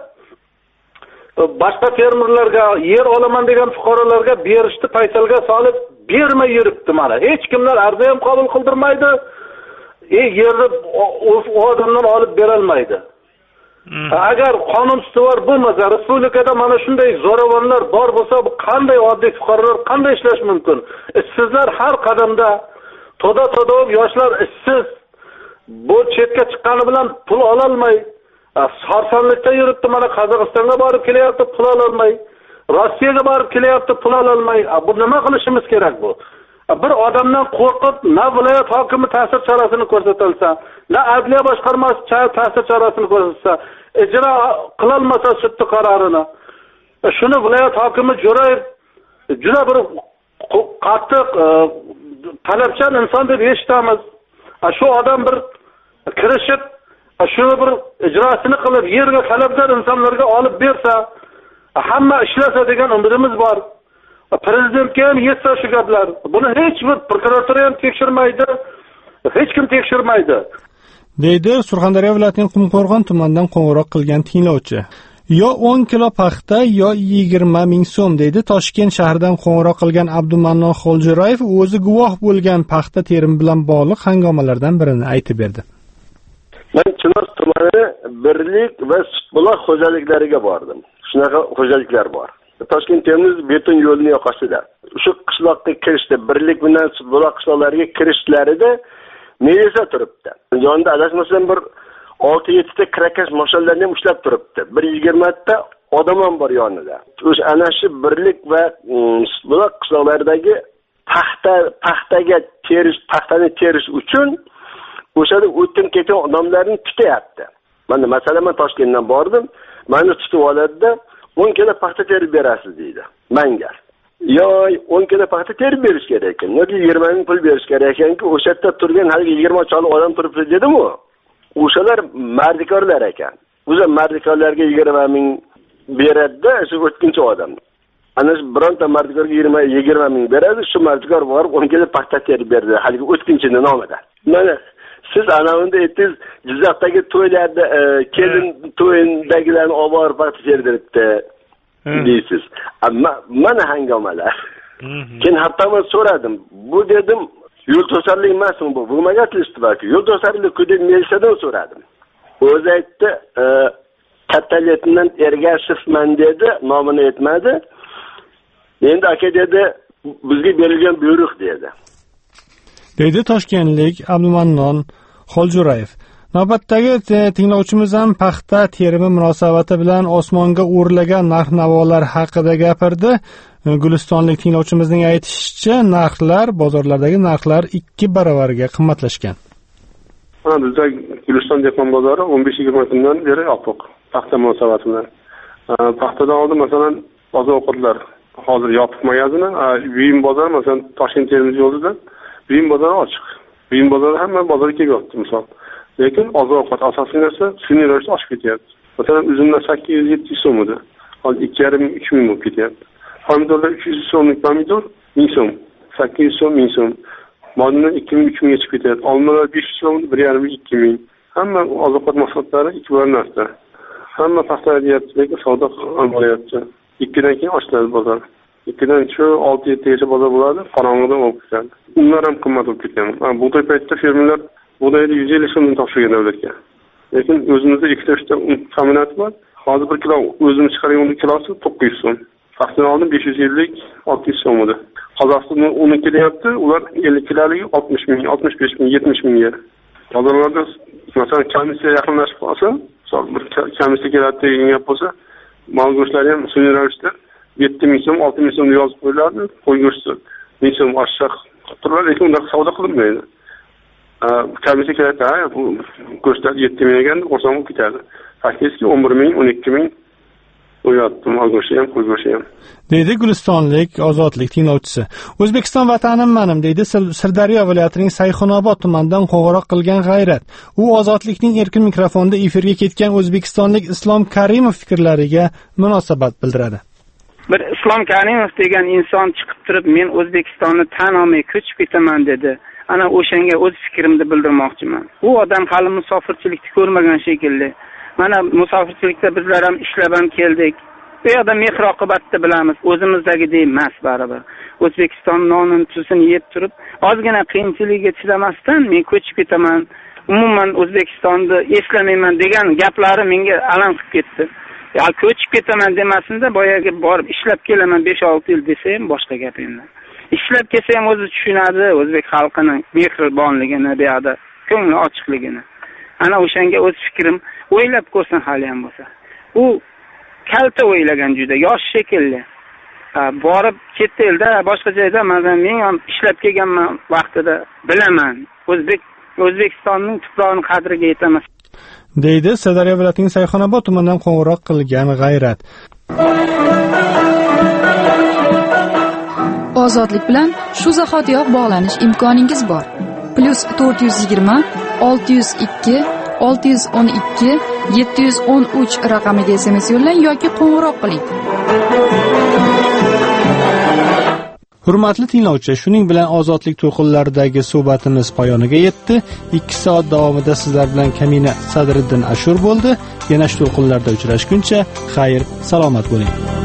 boshqa fermerlarga yer olaman degan fuqarolarga berishni paysalga solib bermay yuribdi mana. Hech kimlar arza ham qabul qildirmaydi. Yerni odamdan olib bera olmaydi. Agar qonun ustuvor bo'lmasa, respublikada mana shunday zo'ravonlar bor bo'lsa, bu qanday oddiy fuqarolar qanday ishlash mumkin? Ishsizlar har qadamda, to'da yoshlar ishsiz. Bu chetga chiqqani bilan pul ola olmay, sarsanlikda yuribdi, mana Qozog'istonga borib kelyapti, pul ola olmay, Rossiyaga borib kelyapti, pul ola olmay. Bu nima qilishimiz kerak bu? Bir odamdan qo'rqib, na viloyat hokimi ta'sir chorasini ko'rsatilsa, na adliya boshqarmasi ta'sir chorasini ko'rsatsa, ijro qila olmasa sudning qarorini. Shuni viloyat hokimi Jo'rayev juda bir qattiq talabchan inson deb eshitamiz. Shu odam bir kirishib, shuni bir ijrosini qilib, yerga talabdor insonlarga olib bersa, hamma ishlasa degan umidimiz bor. Prezidentga ham yetsa shu gaplar. Buni hech bir prokuratura ham tekshirmaydi, hech kim tekshirmaydi. Deydi Surxondaryo viloyatining Qumqo'rg'on tumanidan qo'ng'iroq qilgan tinglovchi. Yo 10 kilo paxta, yo 20 ming so'm, deydi Toshkent shahridan qo'ng'iroq qilgan Abdumannon Xo'ljurayev o'zi guvoh bo'lgan paxta terimi bilan bog'liq hangomalardan birini aytib berdi. Men Chinoz tumani birlik va sutbuloq xo'jaliklariga bordim. Shunaqa xo'jaliklar bor. Toshkent Termiz beton yo'lini yoqasida. Shu qishloqqa kirishda birlik bilan sutbuloq qishloqlariga kirishlarida militsiya turibdi. Yonida adashmasam bir 6-7 ta kirakash mashinlarni ham ushlab turibdi. 120 ta odam ham bor yonida. O'sha ana shu birlik va sutbuloq qishloqlaridagi paxtani terish uchun o'shada o'tib ketgan odamlarni tutyapti. Mana masalan men Toshkentdan bordim, meni tutib oladida 10 kilo paxta terib berasiz deydi. Menga. Yo 10 kilo paxta terib berish kerak ekan. Yoki 20 ming pul berish kerak ekanki, o'sha yerda turgan hali 20 choli odam turibdi dedim-ku. O'shalar mardikorlar ekan. O'sha mardikorlarga 20 ming beradi-da, shu o'tkinchi odam. Ana shu bironta mardikorga 20 ming beradi, shu mardikor borib 10 kilo paxta terib berdi, hali o'tkinchining nomidan. Mana siz anavunda aytdingiz, Jizzaxdagi to'ylarda kelin to'yindagilarni olib borib paxta terdiribdi deysiz. Amma mana hangomalar. Keyin hattoman so'radim. Bu dedim, yo'l to'sarlik emasmi bu? Bo'lmagan tilishdi balki. Yo'l to'sarlik kudek militsiyadan so'radim. O'zi aytdi, katta leytenant Ergashevman dedi, nomini aytmadi. Endi aka dedi, bizga berilgan buyruq dedi. Deydi toshkentlik Abdumannon Xo'ljurayev. Navbatdagi tinglovchimiz ham paxta terimi munosabati bilan osmonga o'rlagan narx-navolar haqida gapirdi. Gulistonlik tinglovchimizning aytishicha, narxlar, bozorlardagi narxlar 2 baravarga qimmatlashgan. Bizda Guliston dehqon bozori 15-20 kundan beri yopiq paxta munosabati bilan. Paxtadan oldin masalan oziq-ovqatlar hozir yopiq magazini, Buyum bozor masalan Toshkent Termiz yo'lida Buyum bozori ochiq. Buyum bozori hamma bozorga kelyapti misol. Lekin oziq-ovqat asosiy narsa sun'iy ravishda oshib ketyapti. Masalan, uzumlar 800-700 so'm edi. Hozir 2,5-3 ming bo'lib ketyapti. Pomidorlar 300 so'mlik pomidor 1000 so'm, 800 so'm, 1000 so'm. Modindan 2000-3 mingga chiqib ketyapti. Olmalar 500 so'm, 1,5-2 ming. Hamma oziq-ovqat mahsulotlari 2 barobar narxda. Hamma paxta deyapti, lekin savdo bo'lyapti. 2dan keyin ochiladi bozor. 2dan shu 6-7 gacha bozor bo'ladi, qorong'idan olib ketadi. Unlar ham qimmat bo'lib ketgan. Bug'doy paytida fermerlar bug'doyni 150 so'mdan topshirgan davlatga. Lekin o'zimizda 2-3 ta kombinat bor. Hozir 1 kilo o'zimiz chiqargan kilosi 900 so'm. Paxtadan oldin 550-600 so'm edi. Qozog'istonda 12 deyapti, ular 50 kiloligi 60 ming, 65 ming, 70 mingga. Bozorlarda masalan komissiya yaqinlashib qolsa, bir komissiya keladi degan gap bo'lsa, mol go'shtlari ham sun'iy ravishda 7 ming so'm, 6 ming so'm yozib qo'yiladi, qo'y go'shti 1000 so'm oshaq turadi, lekin unda savdo qilinmaydi. Komissiya keladi, bu go'shtlar 7 ming ekan, qo'shib ketadi. Faktiski 11 ming, 12 ming o'yatdim, mol go'shti ham, qo'y go'shti ham. Deydi Gulistonlik ozodlik tinglovchisi. O'zbekiston vatanim menim, deydi Sirdaryo viloyatining Sayxunobod tumanidan qo'ng'iroq qilgan G'ayrat. U ozodlikning erkin mikrofonda efirga ketgan o'zbekistonlik Islom Karimov fikrlariga munosabat bildiradi. Bir Islom Karimov degan inson chiqib turib, men O'zbekistonni tan olmay ko'chib ketaman dedi. Ana o'shanga o'z fikrimni bildirmoqchiman. U odam hali musofirchilikni ko'rmagan shekilli. Mana musofirchilikda bizlar ham ishlab ham keldik. Bu yerda mehr oqibatni bilamiz, o'zimizdagidek emas baribir. O'zbekiston nonini tuzini yeb turib, ozgina qiyinchilikka chidamasdan men ko'chib ketaman, umuman O'zbekistonni eslamayman degan gaplari menga alam qilib ketdi. Ya ko'chib ketaman demasinda, boyaga borib ishlab kelaman 5-6 yil desa ham boshqa gap endi. Ishlab kelsa ham o'zi tushunadi o'zbek xalqining mehribonligini, bu yerda ko'ngli ochiqligini. Ana o'shanga o'z fikrim, o'ylab ko'rsin hali ham bo'lsa. U kalta o'ylagan juda, yosh shekilli. Borib chet elda, boshqa joyda men ham ishlab kelganman vaqtida bilaman. O'zbekistonning tuprog'ining qadriga yetaman. Deydi Sirdaryo viloyatining Sayxunobod tumanidan qo'ng'iroq qilgan G'ayrat. Ozodlik bilan shu zahotiyoq bog'lanish imkoningiz bor. +420 602 612 713 raqamiga SMS yo'llang yoki qo'ng'iroq qiling. Hurmatli tinglovchi, shuning bilan ozodlik to'lqinlaridagi suhbatimiz poyoniga yetdi. 2 soat davomida sizlar bilan Kamina Sadriddin Ashur bo'ldi. Yana shu to'lqinlarda uchrashguncha xayr, salomat bo'ling.